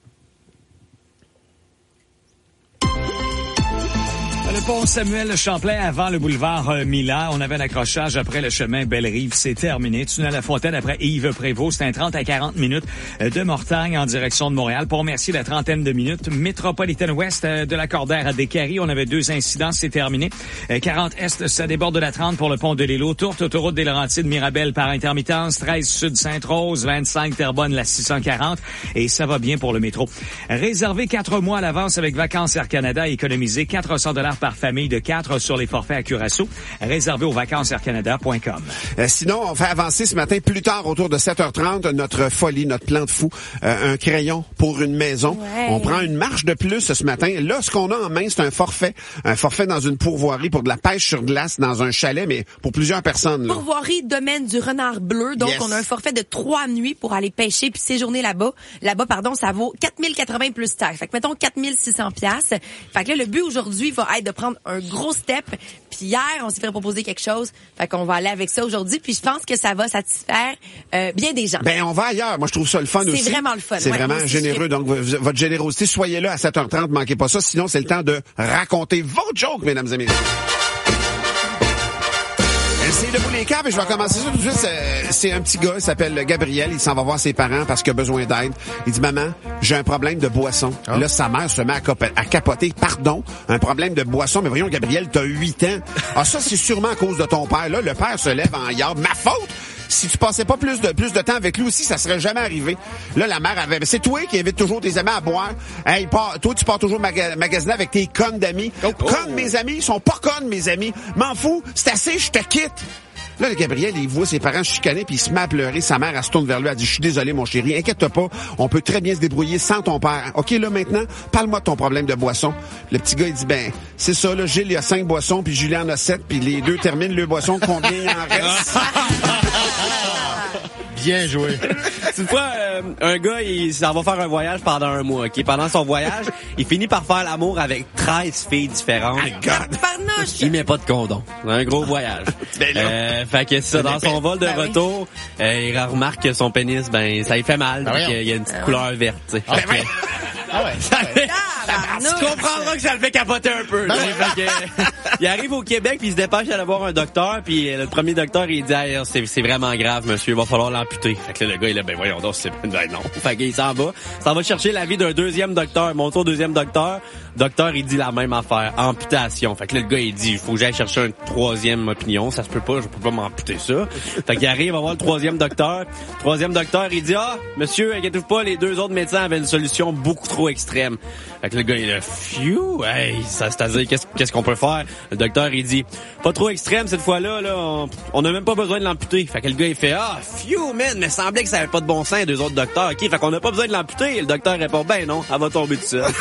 Le pont Samuel Champlain avant le boulevard euh, Miller. On avait un accrochage après le chemin Belle-Rive. C'est terminé. Tunnel La Fontaine après Yves Prévost. C'est un trente à quarante minutes de Mortagne en direction de Montréal. Pour remercier la trentaine de minutes. Métropolitaine Ouest euh, de la Cordère à Descaries. On avait deux incidents. C'est terminé. Euh, quarante Est, ça déborde de la trente pour le pont de l'Îlot. Tourte, autoroute des Laurentides, Mirabel par intermittence. treize Sud Sainte-Rose. vingt-cinq Terrebonne, la six cent quarante. Et ça va bien pour le métro. Réservé quatre mois à l'avance avec Vacances Air Canada. Économiser quatre cents dollars par famille de quatre sur les forfaits à Curaçao, réservé au vacances air canada point com. Euh, sinon, on fait avancer ce matin, plus tard, autour de sept heures trente, notre folie, notre plan de fou, euh, un crayon pour une maison. Ouais. On prend une marche de plus ce matin. Là, ce qu'on a en main, c'est un forfait. Un forfait dans une pourvoirie pour de la pêche sur glace dans un chalet, mais pour plusieurs personnes. Là. Pourvoirie domaine du Renard Bleu. Donc, yes. On a un forfait de trois nuits pour aller pêcher puis séjourner là-bas. Là-bas, pardon, ça vaut quatre mille quatre-vingts plus taxes. Fait que mettons quatre mille six cents piastres. Fait que là, le but aujourd'hui va être de prendre un gros step. Puis hier, on s'est fait proposer quelque chose. Fait qu'on va aller avec ça aujourd'hui. Puis je pense que ça va satisfaire euh, bien des gens. Ben, on va ailleurs. Moi, je trouve ça le fun aussi. C'est vraiment le fun. C'est ouais, vraiment généreux. Donc, votre générosité, soyez là à sept heures trente. Manquez pas ça. Sinon, c'est le temps de raconter vos jokes, mesdames et messieurs. C'est debout les câbles et je vais commencer ça tout de suite. C'est un petit gars, il s'appelle Gabriel. Il s'en va voir ses parents parce qu'il a besoin d'aide. Il dit, maman, j'ai un problème de boisson. Oh. Là, sa mère se met à, cop- à capoter. Pardon, un problème de boisson. Mais voyons, Gabriel, t'as huit ans. Ah, ça, c'est sûrement à cause de ton père. Là, le père se lève en yard. Ma faute! Si tu passais pas plus de plus de temps avec lui aussi, ça serait jamais arrivé. Là, la mère avait... C'est toi qui invites toujours tes amis à boire. Hey, part, toi, tu pars toujours maga- magasiner avec tes connes d'amis. Oh, oh. Connes, mes amis. Ils sont pas connes, mes amis. M'en fous. C'est assez, je te quitte. Là, le Gabriel, il voit ses parents chicaner puis il se met à pleurer. Sa mère, elle se tourne vers lui, elle dit, je suis désolé, mon chéri, inquiète-toi pas, on peut très bien se débrouiller sans ton père. OK, là, maintenant, parle-moi de ton problème de boisson. Le petit gars, il dit, ben, c'est ça, là, Gilles, il a cinq boissons, puis Julien en a sept, puis les deux terminent le boisson, combien il en reste? Bien joué. Une fois, euh, un gars, il s'en va faire un voyage pendant un mois. Okay? Pendant son voyage, il finit par faire l'amour avec treize filles différentes. My God. Il met pas de condom. Un gros voyage. Ben là. Euh, fait que ça, dans son vol de ben retour, oui. euh, il remarque que son pénis, ben, ça lui fait mal. Ben il y a une petite ah couleur ouais. verte, tu sais. Ah, ben, ah ouais. Ça fait, ah, tu comprendras que ça le fait capoter un peu. Ben fait que, il arrive au Québec puis il se dépêche d'aller voir un docteur puis le premier docteur il dit hey, c'est, c'est vraiment grave monsieur, il va falloir l'amputer. Fait que là, le gars il est ben voyons donc c'est ben non. Fait qu'il s'en va, s'en va chercher l'avis d'un deuxième docteur. Monte au deuxième docteur. Docteur il dit la même affaire, amputation. Fait que là, le gars il dit il faut que j'aille chercher une troisième opinion, ça se peut pas, je peux pas m'amputer ça. Fait qu'il arrive à voir le troisième docteur. Troisième docteur il dit ah monsieur inquiétez-vous pas, les deux autres médecins avaient une solution beaucoup trop extrême. Fait que le gars il est phew, hey, ça c'est-à-dire qu'est-ce, qu'est-ce qu'on peut faire? Le docteur il dit pas trop extrême cette fois-là, là, on, on a même pas besoin de l'amputer. Fait que le gars il fait ah phew man, mais semblait que ça avait pas de bon sens les deux autres docteurs. OK, fait qu'on a pas besoin de l'amputer. Et le docteur répond ben non, elle va tomber tout seul.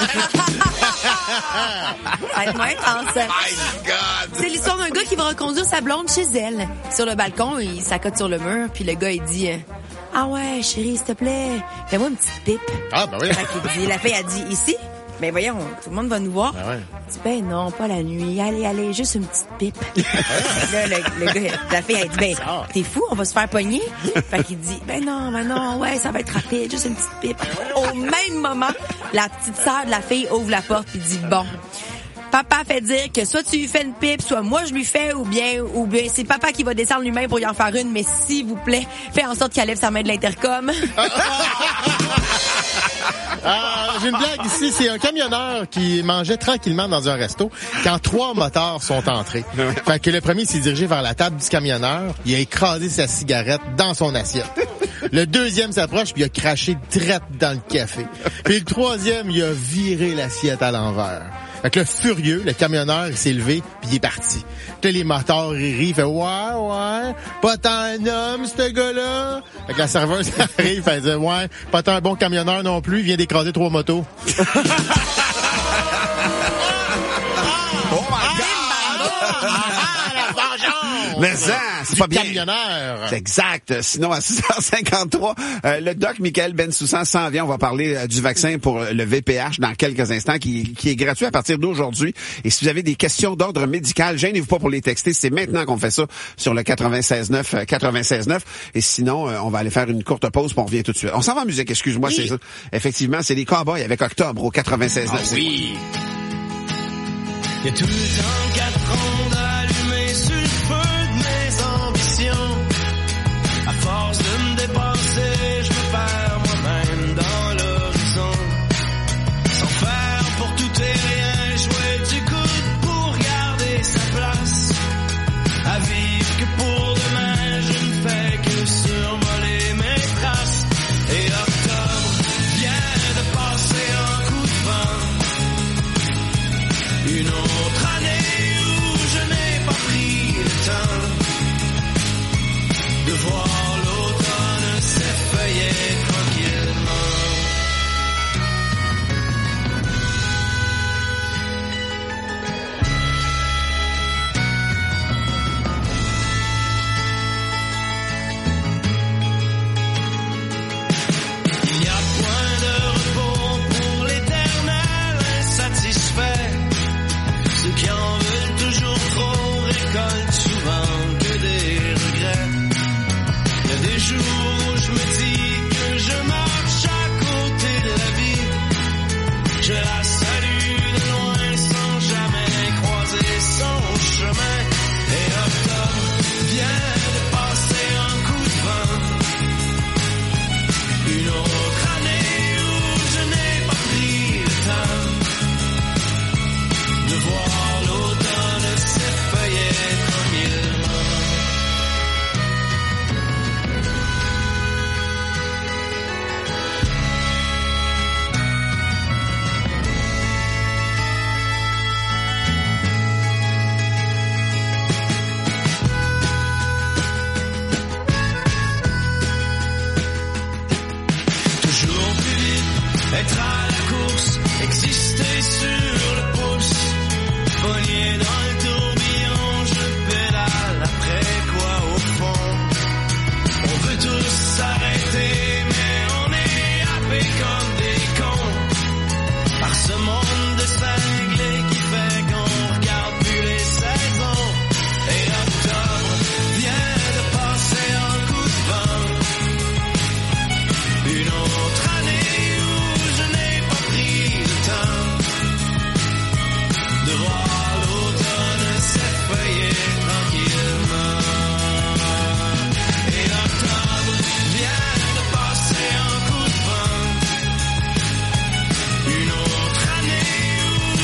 C'est l'histoire d'un gars qui va reconduire sa blonde chez elle. Sur le balcon, il s'accote sur le mur, puis le gars il dit ah ouais chérie s'il te plaît, fais-moi une petite pipe. Ah ben oui. Dit, la fille a dit ici. Ben voyons, tout le monde va nous voir. Ben ouais. Il dit, ben non, pas la nuit. Allez, allez, juste une petite pipe. Là, le, le gars, la fille, elle dit, ben, t'es fou, on va se faire pogner. Fait qu'il dit, ben non, ben non, ouais, ça va être rapide, juste une petite pipe. Au même moment, la petite sœur de la fille ouvre la porte et dit, bon, papa fait dire que soit tu lui fais une pipe, soit moi je lui fais, ou bien, ou bien c'est papa qui va descendre lui-même pour y en faire une, mais s'il vous plaît, fais en sorte qu'elle lève sa main de l'intercom. Ah, j'ai une blague ici. C'est un camionneur qui mangeait tranquillement dans un resto quand trois motards sont entrés. Fait que le premier s'est dirigé vers la table du camionneur. Il a écrasé sa cigarette dans son assiette. Le deuxième s'approche puis il a craché direct dans le café. Puis le troisième, il a viré l'assiette à l'envers. Fait que là, furieux, le camionneur, il s'est levé puis il est parti. Puis là, les motards, ils rient, il fait « Ouais, ouais, pas tant un homme, ce gars-là. » Fait que la serveuse arrive, elle dit « Ouais, pas tant un bon camionneur non plus, il vient d'écraser trois motos. » Mais ça, c'est pas bien. Camionneur. C'est exact. Sinon, à six heures cinquante-trois, euh, le doc Michael Bensoussan s'en vient. On va parler euh, du vaccin pour le V P H dans quelques instants, qui, qui est gratuit à partir d'aujourd'hui. Et si vous avez des questions d'ordre médical, gênez-vous pas pour les texter. C'est maintenant qu'on fait ça sur le quatre-vingt-seize neuf, quatre-vingt-seize neuf. Et sinon, euh, on va aller faire une courte pause, puis on revient tout de suite. On s'en va en musique, excuse-moi, oui. C'est ça. Effectivement, c'est les Cowboys avec Octobre au quatre-vingt-seize neuf. Ah, oui. Il y a tout le temps quatre ans d'allumer sur le feu de mes ambitions. À force de me dépasser, je me perds moi-même dans l'horizon. Sans faire pour tout et rien, jouer du coude pour garder sa place. À vivre que pour demain, je ne fais que survoler mes traces. Et octobre vient de passer un coup de vent. Une autre année où je n'ai pas pris le temps de voir l'automne s'effeuiller tranquillement. Il n'y a point de repos pour l'éternel insatisfait. Ceux qui en veulent toujours trop récoltent souvent que des regrets. Il y a des jours où je me dis que je marche à côté de la vie. Je la salue de loin sans jamais croiser son chemin. Et octobre vient de passer un coup de vent. Une autre année où je n'ai pas pris le temps de voir l'automne s'effeuiller tranquillement. Toujours plus vite, être à la course, exister sur le pouce. Pogné dans le tourbillon, je pédale après quoi au fond. On veut tous s'arrêter, mais on est happés comme des cons par ce monde de cinglés qui fait qu'on regarde plus les saisons. Et octobre vient de passer un coup de vent. Une autre année où je n'ai pas pris le temps de voir l'automne s'effeuiller tranquillement. Et octobre vient de passer un coup de vent. Une autre année où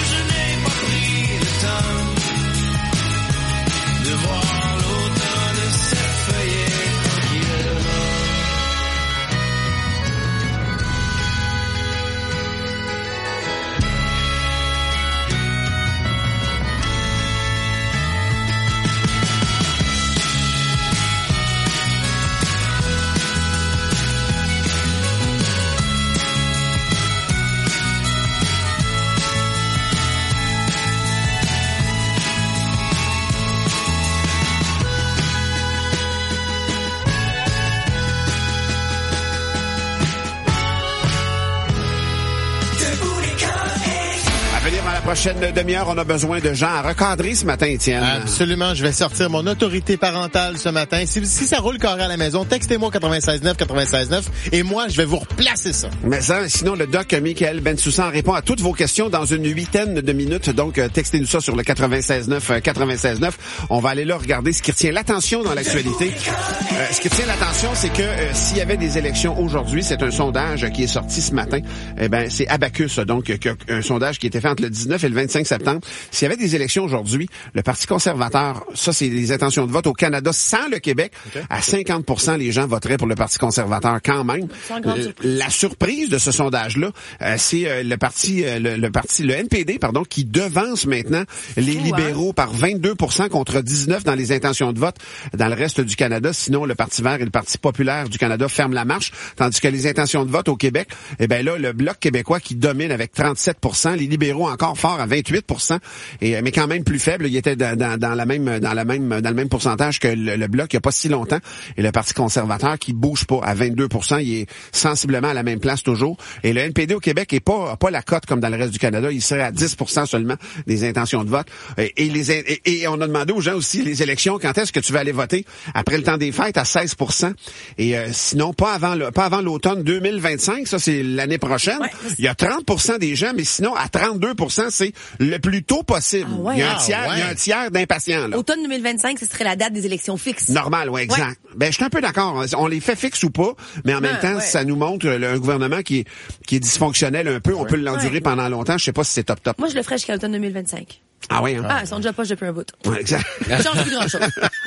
prochaine demi-heure, on a besoin de gens à recadrer ce matin, Étienne. Absolument. Je vais sortir mon autorité parentale ce matin. Si, si ça roule carré à la maison, textez-moi quatre-vingt-seize neuf quatre-vingt-seize neuf et moi, je vais vous replacer ça. Mais ça, sinon, le doc Michael Bensoussan répond à toutes vos questions dans une huitaine de minutes. Donc, euh, textez-nous ça sur le quatre-vingt-seize neuf quatre-vingt-seize neuf. On va aller là regarder ce qui retient l'attention dans l'actualité. Euh, ce qui retient l'attention, c'est que euh, s'il y avait des élections aujourd'hui, c'est un sondage qui est sorti ce matin. Eh ben, c'est Abacus, donc un sondage qui a été fait entre le dix-neuf et le vingt-cinq septembre. S'il y avait des élections aujourd'hui, le Parti conservateur, ça c'est les intentions de vote au Canada sans le Québec, okay. À cinquante pour cent les gens voteraient pour le Parti conservateur quand même. Sans grande surprise. La surprise de ce sondage-là, euh, c'est euh, le parti, euh, le, le parti, le N P D, pardon, qui devance maintenant les Fou, libéraux hein? par vingt-deux pour cent contre dix-neuf dans les intentions de vote dans le reste du Canada. Sinon, le Parti vert et le Parti populaire du Canada ferment la marche, tandis que les intentions de vote au Québec, eh ben là, le Bloc québécois qui domine avec trente-sept pour cent, les libéraux encore forts à vingt-huit pour cent, et mais quand même plus faible. Il était dans, dans, dans la même, dans la même, dans le même pourcentage que le, le Bloc il y a pas si longtemps, et le Parti conservateur qui bouge pas à vingt-deux pour cent, il est sensiblement à la même place toujours. Et le N P D au Québec est pas pas la cote comme dans le reste du Canada, il serait à dix pour cent seulement des intentions de vote. Et, et les et, et on a demandé aux gens aussi les élections, quand est-ce que tu vas aller voter? Après le temps des fêtes à seize pour cent. Et euh, sinon pas avant le, pas avant l'automne deux mille vingt-cinq, ça c'est l'année prochaine. Ouais. Il y a trente pour cent des gens, mais sinon à trente-deux pour cent c'est le plus tôt possible. Ah ouais. Il y a un tiers, ah ouais. il y a un tiers d'impatients là. Automne deux mille vingt-cinq, ce serait la date des élections fixes. Normal, ouais, exact. Ouais. Ben je suis un peu d'accord, on les fait fixes ou pas, mais en ah, même temps ouais. ça nous montre le, un gouvernement qui est qui est dysfonctionnel un peu, on ouais. peut l'endurer ouais. pendant longtemps, je sais pas si c'est top top. Moi je le ferais jusqu'à l'automne deux mille vingt-cinq. Ah oui, hein? Ah, ils sont déjà poches depuis un bout. Ouais, exact. Ça change plus grand-chose.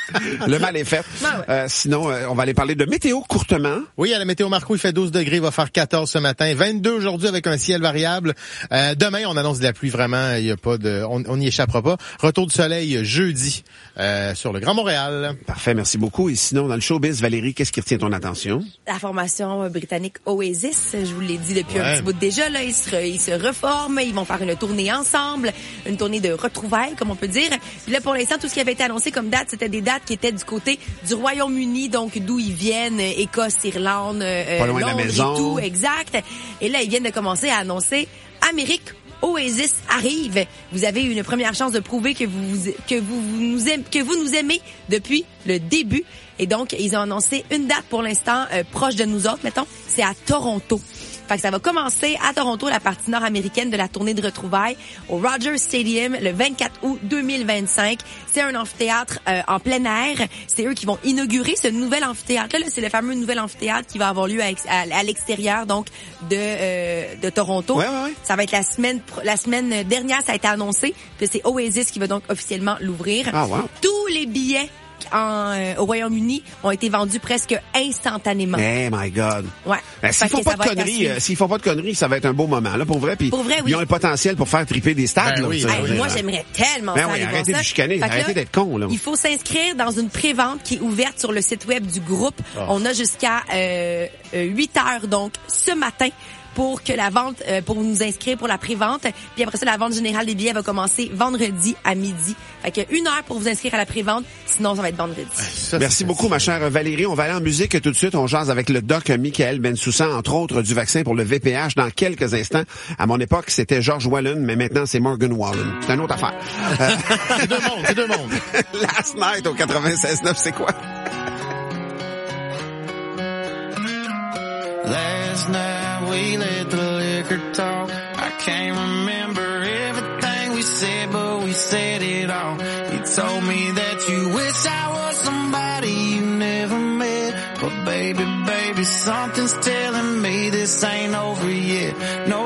Le mal est fait. Ben ouais. euh, sinon, euh, on va aller parler de météo courtement. Oui, à la météo Marco, il fait douze degrés, il va faire quatorze ce matin, vingt-deux aujourd'hui avec un ciel variable. Euh, demain, on annonce de la pluie vraiment, il y a pas de, on n'y échappera pas. Retour du soleil jeudi euh, sur le Grand Montréal. Parfait, merci beaucoup. Et sinon, dans le showbiz, Valérie, qu'est-ce qui retient ton attention? La formation britannique Oasis, je vous l'ai dit depuis ouais. un petit bout déjà, là, ils se, ils se reforment, ils vont faire une tournée ensemble, une tournée de retrouvailles, comme on peut dire. Puis là, pour l'instant, tout ce qui avait été annoncé comme date, c'était des dates qui étaient du côté du Royaume-Uni, donc d'où ils viennent, Écosse, Irlande, euh, Londres la maison. et tout, exact. Et là, ils viennent de commencer à annoncer Amérique. Oasis arrive. Vous avez une première chance de prouver que vous que vous, vous nous aimez, que vous nous aimez depuis le début. Et donc, ils ont annoncé une date pour l'instant euh, proche de nous autres, mettons. C'est à Toronto. Fait que ça va commencer à Toronto, la partie nord-américaine de la tournée de retrouvailles au Rogers Stadium le vingt-quatre août deux mille vingt-cinq. C'est un amphithéâtre euh, en plein air. C'est eux qui vont inaugurer ce nouvel amphithéâtre-là. Là, c'est le fameux nouvel amphithéâtre qui va avoir lieu à, à, à l'extérieur donc de euh, de Toronto. Ouais, ouais, ouais. Ça va être la semaine la semaine dernière, ça a été annoncé. Puis c'est Oasis qui va donc officiellement l'ouvrir. Ah, wow. Tous les billets En, euh, au Royaume-Uni ont été vendus presque instantanément. Eh my God. Ouais. Ben, s'ils font pas de conneries, euh, s'ils font pas de conneries, ça va être un beau moment là pour vrai. Puis pour vrai, oui. Ils ont le potentiel pour faire triper des stades. Ben là, oui, hey, oui, moi oui. j'aimerais tellement ben ça. Oui, aller arrêtez voir de ça. chicaner, arrêtez là, d'être con là. Il faut s'inscrire dans une pré-vente qui est ouverte sur le site web du groupe. Oh. On a jusqu'à euh, euh, huit heures donc ce matin pour que la vente, euh, pour nous inscrire pour la pré-vente. Puis après ça, la vente générale des billets va commencer vendredi à midi. Fait que une heure pour vous inscrire à la pré-vente, sinon ça va être vendredi. Ça, Merci beaucoup, ma chère Valérie. On va aller en musique tout de suite. On jase avec le doc Michael Bensoussan, entre autres du vaccin pour le V P H dans quelques instants. À mon époque, c'était George Wallen, mais maintenant c'est Morgan Wallen. C'est une autre affaire. C'est deux mondes, c'est deux mondes. Last Night au quatre-vingt-seize neuf, c'est quoi? Last night we let the liquor talk. I can't remember everything we said, but we said it all. You told me that you wish I was somebody you never met. But baby, baby, something's telling me this ain't over yet. No,